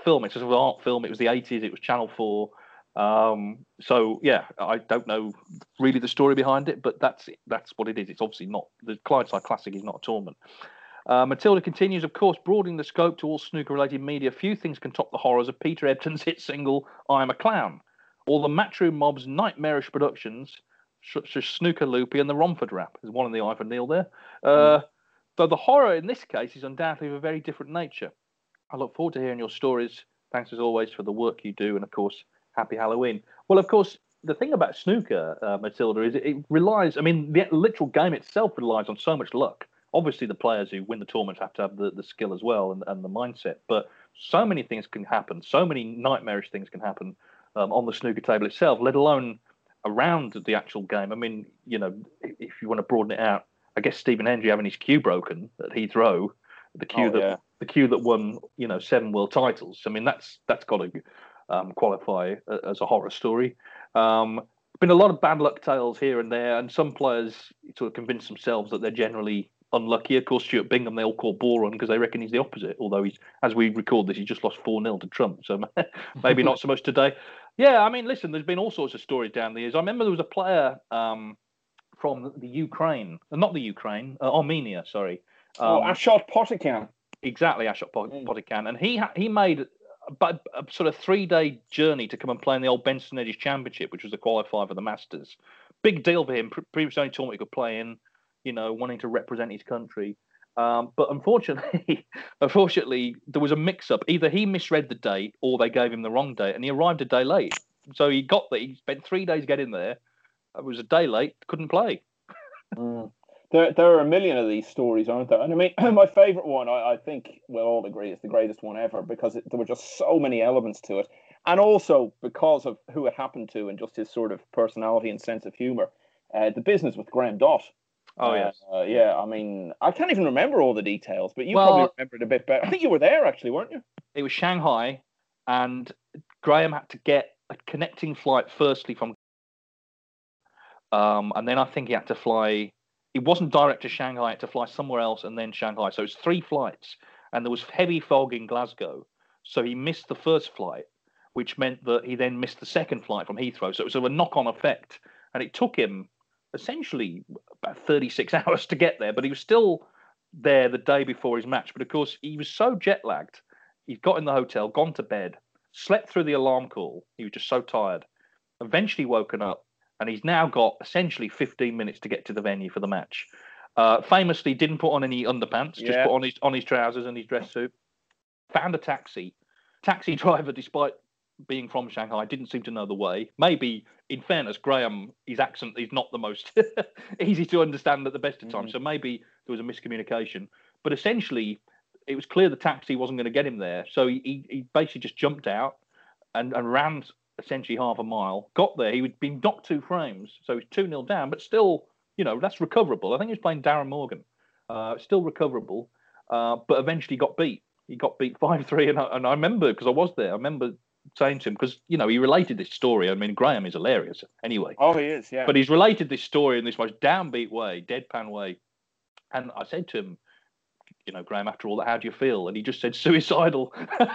short film. It's just an art film. It was the eighties. It was Channel four. Um, so yeah, I don't know really the story behind it, but that's that's what it is. It's obviously not the Clydeside Classic is not a tournament. Uh, Matilda continues, of course, broadening the scope to all snooker-related media. Few things can top the horrors of Peter Ebdon's hit single "I Am a Clown," or the Matchroom Mob's nightmarish productions, such as Snooker Loopy and the Romford Rap. There's one in the eye for Neil there. Uh, mm. Though the horror in this case is undoubtedly of a very different nature. I look forward to hearing your stories. Thanks as always for the work you do, and of course, happy Halloween. Well, of course, the thing about snooker, uh, Matilda, is it, it relies, I mean, the literal game itself relies on so much luck. Obviously, the players who win the tournament have to have the, the skill as well and, and the mindset. But so many things can happen, so many nightmarish things can happen um, on the snooker table itself, let alone around the actual game. I mean, you know, if you want to broaden it out, I guess Stephen Hendry having his cue broken at Heathrow, the cue oh, that yeah. the cue that won, you know, seven world titles. I mean, that's that's got to Um, qualify as a horror story. Um, been a lot of bad luck tales here and there, and some players sort of convince themselves that they're generally unlucky. Of course, Stuart Bingham they all call Boron because they reckon he's the opposite. Although he's, as we record this, he just lost four nil to Trump, so maybe not so much today. Yeah, I mean, listen, there's been all sorts of stories down the years. I remember there was a player um, from the Ukraine, not the Ukraine, uh, Armenia, sorry. Um, oh, Ashot Potikan. Exactly, Ashot Potikan, and he ha- he made. But a sort of three-day journey to come and play in the old Benson Hedges Championship, which was the qualifier for the Masters. Big deal for him. Previous only tournament he could play in, you know, wanting to represent his country. Um, but unfortunately, unfortunately, there was a mix-up. Either he misread the date or they gave him the wrong date, and he arrived a day late. So he got there. He spent three days getting there. It was a day late. Couldn't play. mm. There, there are a million of these stories, aren't there? And I mean, my favourite one, I, I think we'll all agree, is the greatest one ever because it, there were just so many elements to it. And also because of who it happened to and just his sort of personality and sense of humour. Uh, the business with Graham Dott. Oh, yes. Uh, yeah, I mean, I can't even remember all the details, but you well, probably remember it a bit better. I think you were there, actually, weren't you? It was Shanghai, and Graham had to get a connecting flight firstly from... Um, and then I think he had to fly... It wasn't direct to Shanghai, he had to fly somewhere else and then Shanghai. So it's three flights, and there was heavy fog in Glasgow. So he missed the first flight, which meant that he then missed the second flight from Heathrow. So it was sort of a knock-on effect. And it took him essentially about thirty-six hours to get there, but he was still there the day before his match. But of course, he was so jet-lagged. He got in the hotel, gone to bed, slept through the alarm call. He was just so tired. Eventually woken up, and he's now got essentially fifteen minutes to get to the venue for the match. Uh, famously, didn't put on any underpants, just yeah. put on his on his trousers and his dress suit. Found a taxi. Taxi driver, despite being from Shanghai, didn't seem to know the way. Maybe, in fairness, Graham, his accent is not the most easy to understand at the best of times. Mm-hmm. So maybe there was a miscommunication. But essentially, it was clear the taxi wasn't going to get him there. So he, he, he basically just jumped out and, and ran essentially half a mile. Got there. He had been knocked two frames. So he's two nil down. But still, you know, that's recoverable. I think he was playing Darren Morgan. Uh, still recoverable. Uh, but eventually got beat. He got beat five three. And I, and I remember, because I was there, I remember saying to him, because, you know, he related this story. I mean, Graham is hilarious anyway. Oh, he is, yeah. But he's related this story in this most downbeat way, deadpan way. And I said to him, you know, Graham, after all that, how do you feel? And he just said suicidal.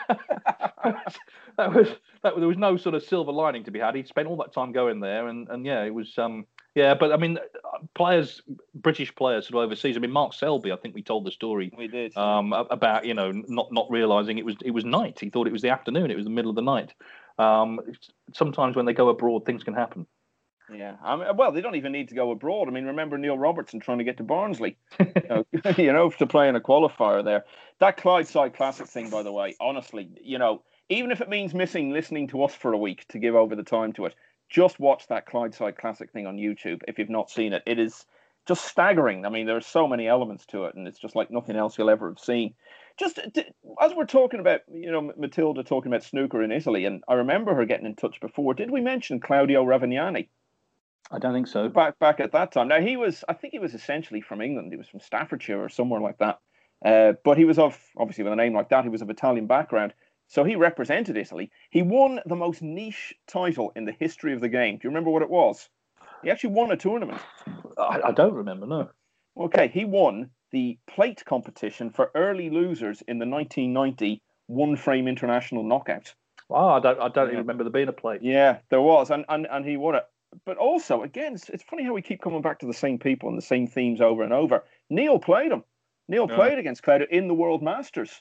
that was that. There was no sort of silver lining to be had. He'd spent all that time going there, and, and yeah, it was um yeah. But I mean, players, British players, sort of overseas. I mean, Mark Selby, I think we told the story. We did um about you know not not realizing it was it was night. He thought it was the afternoon. It was the middle of the night. Um, sometimes when they go abroad, things can happen. Yeah, I mean, well, they don't even need to go abroad. I mean, remember Neil Robertson trying to get to Barnsley, you know, you know, to play in a qualifier there. That Clydeside Classic thing, by the way, honestly, you know, even if it means missing listening to us for a week to give over the time to it, just watch that Clydeside Classic thing on YouTube if you've not seen it. It is just staggering. I mean, there are so many elements to it, and it's just like nothing else you'll ever have seen. Just as we're talking about, you know, Matilda talking about snooker in Italy, and I remember her getting in touch before. Did we mention Claudio Ravignani? I don't think so. Back back at that time. Now, he was, I think he was essentially from England. He was from Staffordshire or somewhere like that. Uh, but he was of, obviously with a name like that, he was of Italian background. So he represented Italy. He won the most niche title in the history of the game. Do you remember what it was? He actually won a tournament. I, I don't remember, no. Okay, he won the plate competition for early losers in the nineteen ninety one frame international knockout. Oh, I don't, I don't Yeah. even remember there being a plate. Yeah, there was, and, and, and he won it. But also, again, it's, it's funny how we keep coming back to the same people and the same themes over and over. Neil played him. Neil Yeah. played against Cloud in the World Masters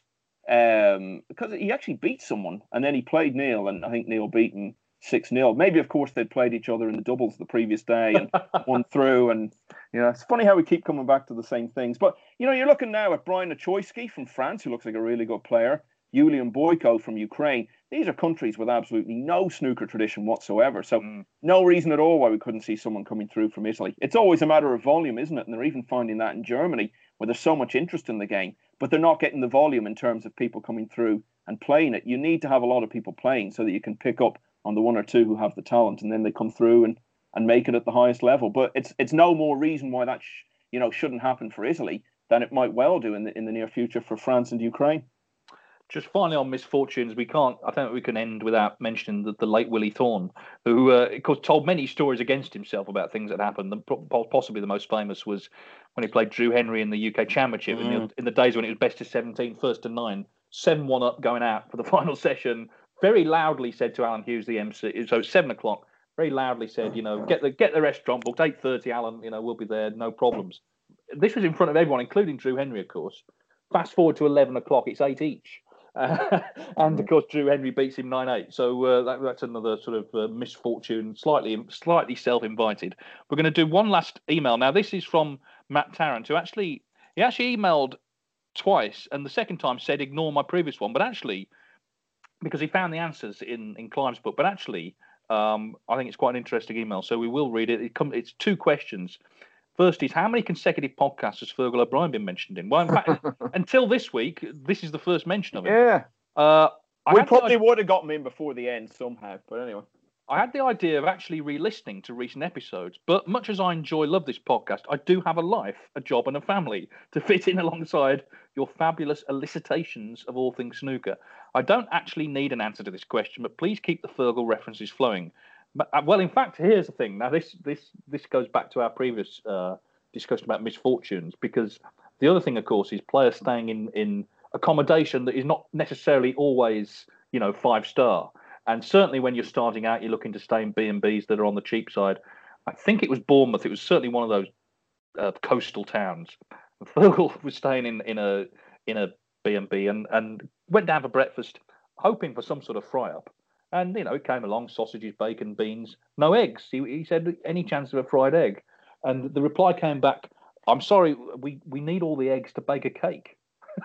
um, because he actually beat someone, and then he played Neil, and I think Neil beat him six nil. Maybe, of course, they'd played each other in the doubles the previous day and won through. And, you know, it's funny how we keep coming back to the same things. But, you know, you're looking now at Brian Nichoyski from France, who looks like a really good player. Yulian Boyko from Ukraine. These are countries with absolutely no snooker tradition whatsoever. So Mm. no reason at all why we couldn't see someone coming through from Italy. It's always a matter of volume, isn't it? And they're even finding that in Germany, where there's so much interest in the game, but they're not getting the volume in terms of people coming through and playing it. You need to have a lot of people playing so that you can pick up on the one or two who have the talent, and then they come through and, and make it at the highest level. But it's it's no more reason why that sh- you know shouldn't happen for Italy than it might well do in the in the near future for France and Ukraine. Just finally on misfortunes, we can't. I don't think we can end without mentioning the, the late Willie Thorne, who, uh, of course, told many stories against himself about things that happened. The, possibly the most famous was when he played Drew Henry in the U K Championship mm. in, the, in the days when it was best of seventeen, first to nine, seven one up going out for the final session. Very loudly said to Alan Hughes, the M C, so it's seven o'clock. Very loudly said, you know, get the get the restaurant booked eight thirty. Alan, you know, we'll be there, no problems. This was in front of everyone, including Drew Henry, of course. Fast forward to eleven o'clock, it's eight each. Uh, and of course, Drew Henry beats him nine eight. So uh, that, that's another sort of uh, misfortune, slightly slightly self-invited. We're going to do one last email. Now, this is from Matt Tarrant, who actually, he actually emailed twice, and the second time said, ignore my previous one. But actually, because he found the answers in, in Clive's book, but actually, um, I think it's quite an interesting email. So we will read it. it come, it's two questions. First is, how many consecutive podcasts has Fergal O'Brien been mentioned in? Well, in fact, until this week, this is the first mention of it. Yeah. Uh, we probably would have got him in before the end somehow, but anyway. I had the idea of actually re-listening to recent episodes, but much as I enjoy, love this podcast, I do have a life, a job and a family to fit in alongside your fabulous elicitations of all things snooker. I don't actually need an answer to this question, but please keep the Fergal references flowing. Well, in fact, here's the thing. Now, this this this goes back to our previous uh, discussion about misfortunes, because the other thing, of course, is players staying in, in accommodation that is not necessarily always, you know, five star. And certainly when you're starting out, you're looking to stay in B and Bs that are on the cheap side. I think it was Bournemouth. It was certainly one of those uh, coastal towns. Fergal was staying in, in a in a B and B and and went down for breakfast, hoping for some sort of fry up. And, you know, it came along, sausages, bacon, beans, no eggs. He, he said, any chance of a fried egg? And the reply came back, I'm sorry, we, we need all the eggs to bake a cake.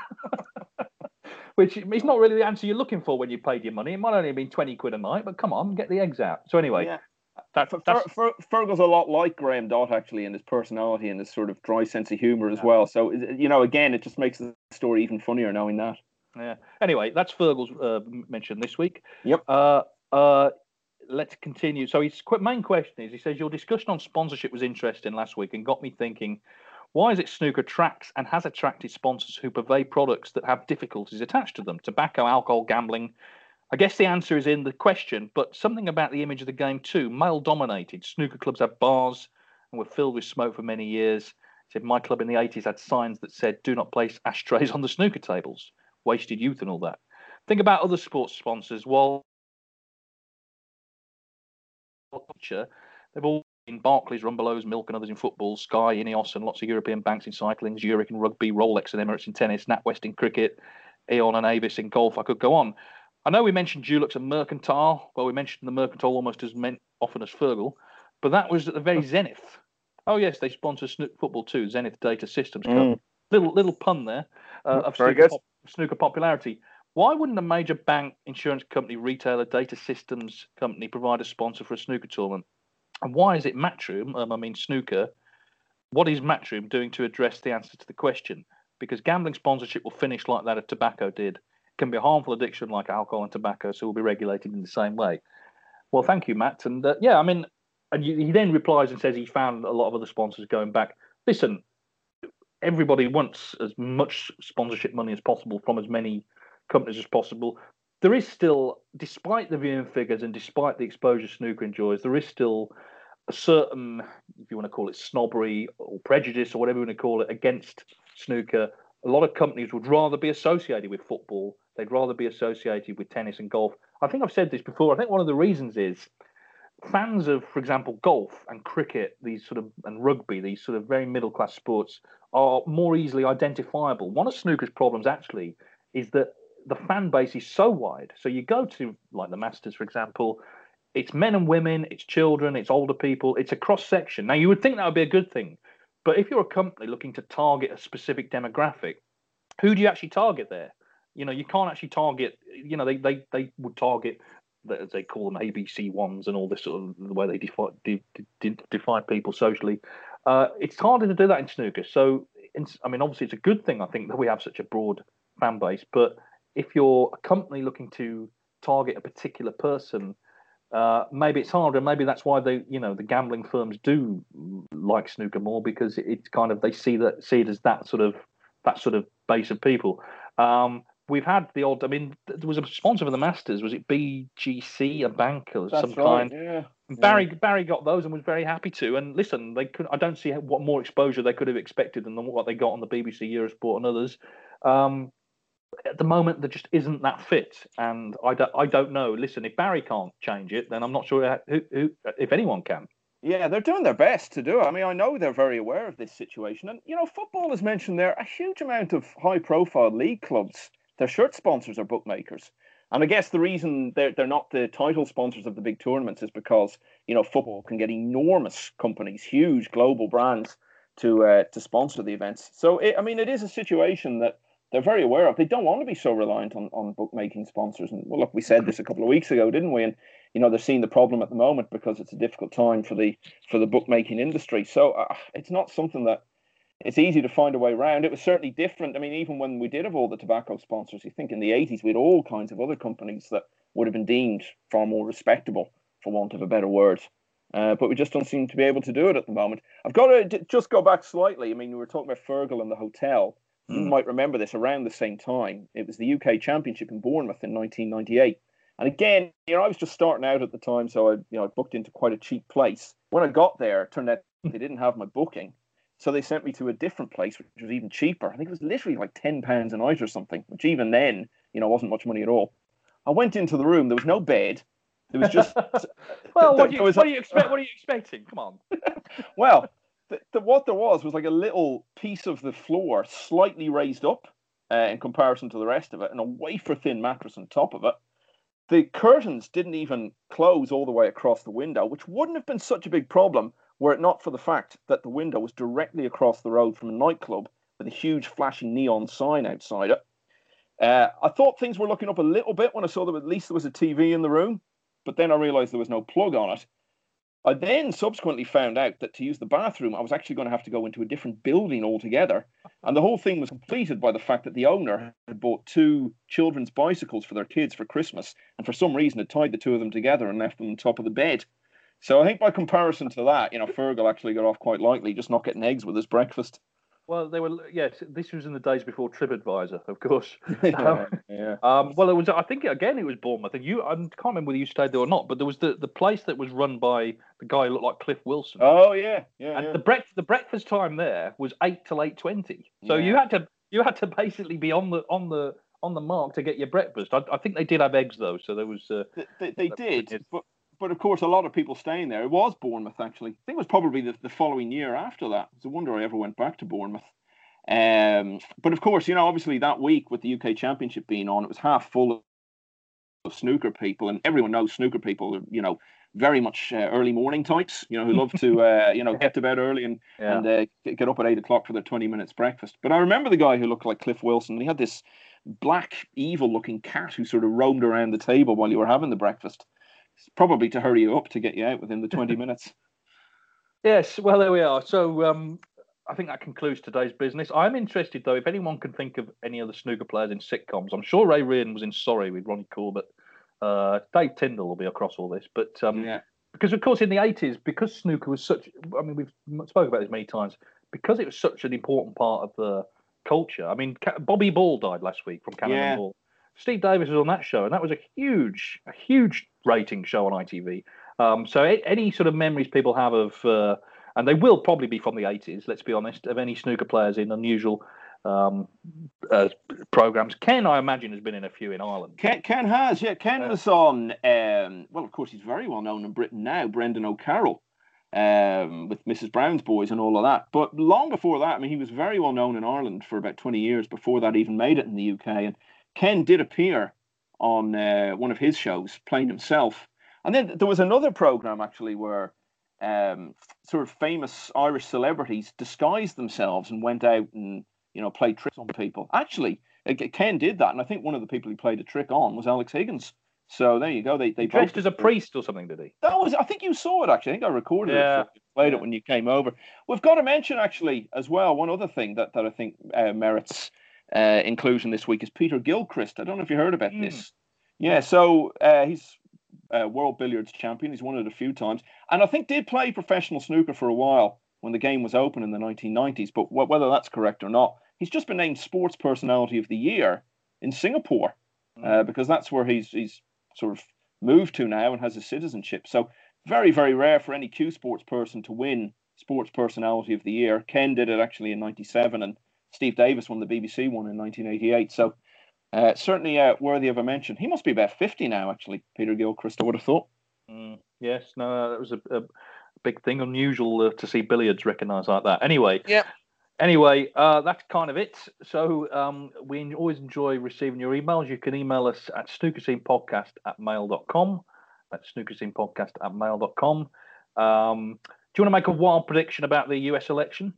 Which is not really the answer you're looking for when you paid your money. It might only have been twenty quid a night, but come on, get the eggs out. So anyway, yeah. that, Fer, that's... Fer, Fergal's a lot like Graham Dott, actually, in his personality and his sort of dry sense of humour as yeah. well. So, you know, again, it just makes the story even funnier knowing that. Yeah. Anyway, that's Fergal's uh, mention this week. Yep. Uh, uh, let's continue. So his main question is, he says, your discussion on sponsorship was interesting last week and got me thinking, why is it snooker attracts and has attracted sponsors who purvey products that have difficulties attached to them? Tobacco, alcohol, gambling. I guess the answer is in the question, but something about the image of the game too. Male-dominated. Snooker clubs have bars and were filled with smoke for many years. He said, my club in the eighties had signs that said, do not place ashtrays on the snooker tables. Wasted youth and all that. Think about other sports sponsors. While they've all been Barclays, Rumbelows, Milk and others in football, Sky, Ineos and lots of European banks in cycling, Zurich in rugby, Rolex and Emirates in tennis, NatWest in cricket, Aon and Avis in golf. I could go on. I know we mentioned Dulux and Mercantile. Well, we mentioned the Mercantile almost as meant often as Fergal, but that was at the very zenith. Oh yes, they sponsor snook football too. Zenith Data Systems. Mm. Little little pun there uh, of very snooker, good. Pop, snooker popularity. Why wouldn't a major bank, insurance company, retailer, data systems company provide a sponsor for a snooker tournament? And why is it Matchroom, um, I mean snooker, what is Matchroom doing to address the answer to the question? Because gambling sponsorship will finish like that if tobacco did. It can be a harmful addiction like alcohol and tobacco, so it will be regulated in the same way. Well, thank you, Matt. And uh, yeah, I mean, and you, he then replies and says he found a lot of other sponsors going back. Listen, everybody wants as much sponsorship money as possible from as many companies as possible. There is still, despite the viewing figures and despite the exposure snooker enjoys, there is still a certain, if you want to call it snobbery or prejudice or whatever you want to call it, against snooker. A lot of companies would rather be associated with football They'd rather be associated with tennis and golf. I think I've said this before. I think one of the reasons is fans of, for example, golf and cricket, these sort of, and rugby, these sort of very middle class sports, are more easily identifiable. One of snooker's problems actually is that the fan base is so wide. So you go to like the Masters, for example, it's men and women, it's children, it's older people, it's a cross section. Now you would think that would be a good thing, but if you're a company looking to target a specific demographic, who do you actually target there? You know, you can't actually target. You know, they they they would target, as they call them, A B C ones and all this sort of the way they define de, de, define people socially. Uh, it's harder to do that in snooker. So, in, I mean, obviously, it's a good thing I think that we have such a broad fan base. But if you're a company looking to target a particular person, uh, maybe it's harder. Maybe that's why they, you know, the gambling firms do like snooker more, because it's kind of they see that see it as that sort of that sort of base of people. Um, We've had the odd. I mean, there was a sponsor for the Masters. Was it B G C, a bank of That's some right, kind? Yeah. Barry yeah. Barry got those and was very happy to. And listen, they could. I don't see what more exposure they could have expected than what they got on the B B C Eurosport and others. Um, at the moment, there just isn't that fit, and I don't. I don't know. Listen, if Barry can't change it, then I'm not sure who, who if anyone can. Yeah, they're doing their best to do it. I mean, I know they're very aware of this situation, and you know, football is mentioned there. A huge amount of high-profile league clubs, their shirt sponsors are bookmakers. And I guess the reason they're, they're not the title sponsors of the big tournaments is because, you know, football can get enormous companies, huge global brands to uh, to sponsor the events. So, it, I mean, it is a situation that they're very aware of. They don't want to be so reliant on, on bookmaking sponsors. And, well, look, we said this a couple of weeks ago, didn't we? And, you know, they're seeing the problem at the moment because it's a difficult time for the for the bookmaking industry. So uh, it's not something that it's easy to find a way around. It was certainly different. I mean, even when we did have all the tobacco sponsors, you think in the eighties, we had all kinds of other companies that would have been deemed far more respectable, for want of a better word. Uh, but we just don't seem to be able to do it at the moment. I've got to d- just go back slightly. I mean, we were talking about Fergal and the hotel. Mm. You might remember this around the same time. It was the U K Championship in Bournemouth in nineteen ninety-eight. And again, you know, I was just starting out at the time, so I, you know, I booked into quite a cheap place. When I got there, it turned out they didn't have my booking. So they sent me to a different place, which was even cheaper. I think it was literally like ten pounds a night or something, which even then, you know, wasn't much money at all. I went into the room. There was no bed. There was just... well, what, do you, was, what, do you expect, what are you expecting? Come on. Well, the, the, what there was was like a little piece of the floor slightly raised up uh, in comparison to the rest of it, and a wafer-thin mattress on top of it. The curtains didn't even close all the way across the window, which wouldn't have been such a big problem were it not for the fact that the window was directly across the road from a nightclub with a huge flashing neon sign outside it. Uh, I thought things were looking up a little bit when I saw that at least there was a T V in the room, but then I realised there was no plug on it. I then subsequently found out that to use the bathroom, I was actually going to have to go into a different building altogether. And the whole thing was completed by the fact that the owner had bought two children's bicycles for their kids for Christmas, and for some reason had tied the two of them together and left them on top of the bed. So I think by comparison to that, you know, Fergal actually got off quite lightly, just not getting eggs with his breakfast. Well, they were, yes, this was in the days before TripAdvisor, of course. yeah, um, yeah. Um, well, it was, I think, again, it was Bournemouth. And you, I can't remember whether you stayed there or not, but there was the, the place that was run by the guy who looked like Cliff Wilson. Oh, yeah, yeah. And yeah. the, brec- the breakfast time there was eight till eight twenty. So yeah. you had to you had to basically be on the on the on the mark to get your breakfast. I, I think they did have eggs though, so there was. Uh, they they, they did, but but of course a lot of people staying there. It was Bournemouth actually. I think it was probably the, the following year after that. It's a wonder I ever went back to Bournemouth. Um, but of course, you know, obviously that week with the U K Championship being on, it was half full of snooker people, and everyone knows snooker people are, you know, very much uh, early morning types, you know, who love to, uh, you know, get to bed early and, yeah. and uh, get up at eight o'clock for their twenty minutes breakfast. But I remember the guy who looked like Cliff Wilson. He had this black, evil-looking cat who sort of roamed around the table while you were having the breakfast. It's probably to hurry you up to get you out within the twenty minutes. Yes, well, there we are. So um, I think that concludes today's business. I'm interested, though, if anyone can think of any other snooker players in sitcoms. I'm sure Ray Reardon was in Sorry with Ronnie Corbett. Uh, Dave Tyndall will be across all this, but um, yeah. because of course in the eighties, because snooker was such, I mean, we've spoken about this many times, because it was such an important part of the culture. I mean, Bobby Ball died last week from Cannon yeah. and Ball. Steve Davis was on that show, and that was a huge, a huge rating show on I T V. Um, so any sort of memories people have of, uh, and they will probably be from the eighties, let's be honest, of any snooker players in unusual um, uh, programs. Ken, I imagine, has been in a few in Ireland. Ken, Ken has, yeah. Ken uh, was on, um, well, of course, he's very well known in Britain now, Brendan O'Carroll, um, with Missus Brown's Boys and all of that. But long before that, I mean, he was very well known in Ireland for about twenty years before that even made it in the U K. And Ken did appear on uh, one of his shows, playing himself. And then there was another program, actually, where um, sort of famous Irish celebrities disguised themselves and went out and, you know, played tricks on people. Actually, Ken did that, and I think one of the people he played a trick on was Alex Higgins. So there you go. They they he dressed as a priest or something, did he? That was. I think you saw it actually. I think I recorded yeah. it. Played yeah. it when you came over. We've got to mention actually as well one other thing that that I think uh, merits uh, inclusion this week is Peter Gilchrist. I don't know if you heard about mm. this. Yeah. So uh, he's a world billiards champion. He's won it a few times, and I think did play professional snooker for a while when the game was open in the nineteen nineties. But w- whether that's correct or not, he's just been named Sports Personality of the Year in Singapore mm. uh, because that's where he's he's. sort of moved to now and has a citizenship. So very, very rare for any Q Sports person to win Sports Personality of the Year. Ken did it actually in ninety-seven, and Steve Davis won the B B C one in nineteen eighty-eight. So uh, certainly uh, worthy of a mention. He must be about fifty now, actually, Peter Gilchrist, I would have thought. Mm, yes, no, that was a, a big thing. Unusual uh, to see billiards recognised like that. Anyway, yeah. Anyway, uh, that's kind of it. So um, we always enjoy receiving your emails. You can email us at snookerscenepodcast at mail dot com. That's snookerscenepodcast at mail dot com. Um, do you want to make a wild prediction about the U S election?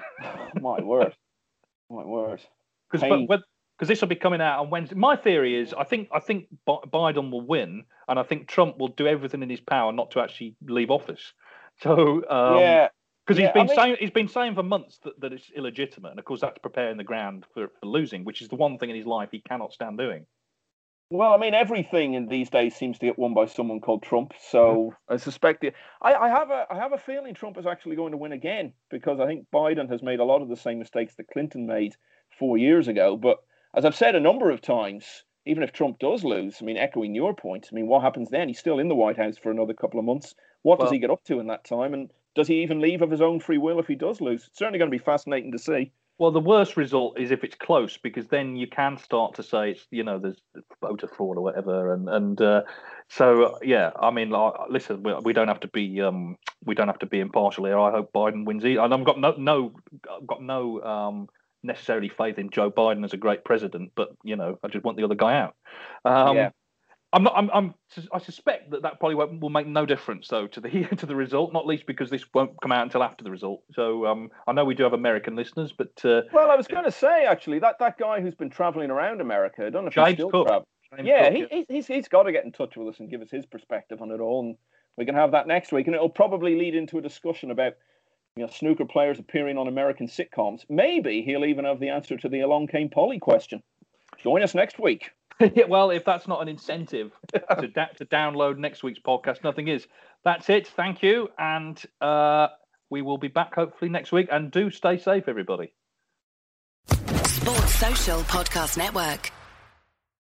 My word. My word. Because this will be coming out on Wednesday. My theory is I think I think Biden will win, and I think Trump will do everything in his power not to actually leave office. So um, yeah. Because yeah, he's been I mean, saying he's been saying for months that, that it's illegitimate, and of course that's preparing the ground for, for losing, which is the one thing in his life he cannot stand doing. Well, I mean, everything in these days seems to get won by someone called Trump. So I suspect the, I, I have a I have a feeling Trump is actually going to win again, because I think Biden has made a lot of the same mistakes that Clinton made four years ago. But as I've said a number of times, even if Trump does lose, I mean, echoing your point, I mean, what happens then? He's still in the White House for another couple of months. What well, does he get up to in that time? And does he even leave of his own free will if he does lose? It's certainly going to be fascinating to see. Well, the worst result is if it's close, because then you can start to say it's, you know, there's voter fraud or whatever, and and uh, so yeah, I mean, like, listen, we, we don't have to be um, we don't have to be impartial here. I hope Biden wins, and I've got no no I've got no um, necessarily faith in Joe Biden as a great president, but you know, I just want the other guy out. Um, yeah. I'm not. I'm, I'm. I suspect that that probably won't, will make no difference, though, to the to the result. Not least because this won't come out until after the result. So um, I know we do have American listeners, but uh, well, I was going to say actually that, that guy who's been travelling around America, I don't know if James he's still Cook. traveling. James Yeah, Cook, he, he's he's got to get in touch with us and give us his perspective on it all, and we can have that next week, and it'll probably lead into a discussion about, you know, snooker players appearing on American sitcoms. Maybe he'll even have the answer to the Along Came Polly question. Join us next week. Yeah, well, if that's not an incentive to, da- to download next week's podcast, nothing is. That's it. Thank you. And uh, we will be back hopefully next week. And do stay safe, everybody. Sports Social Podcast Network.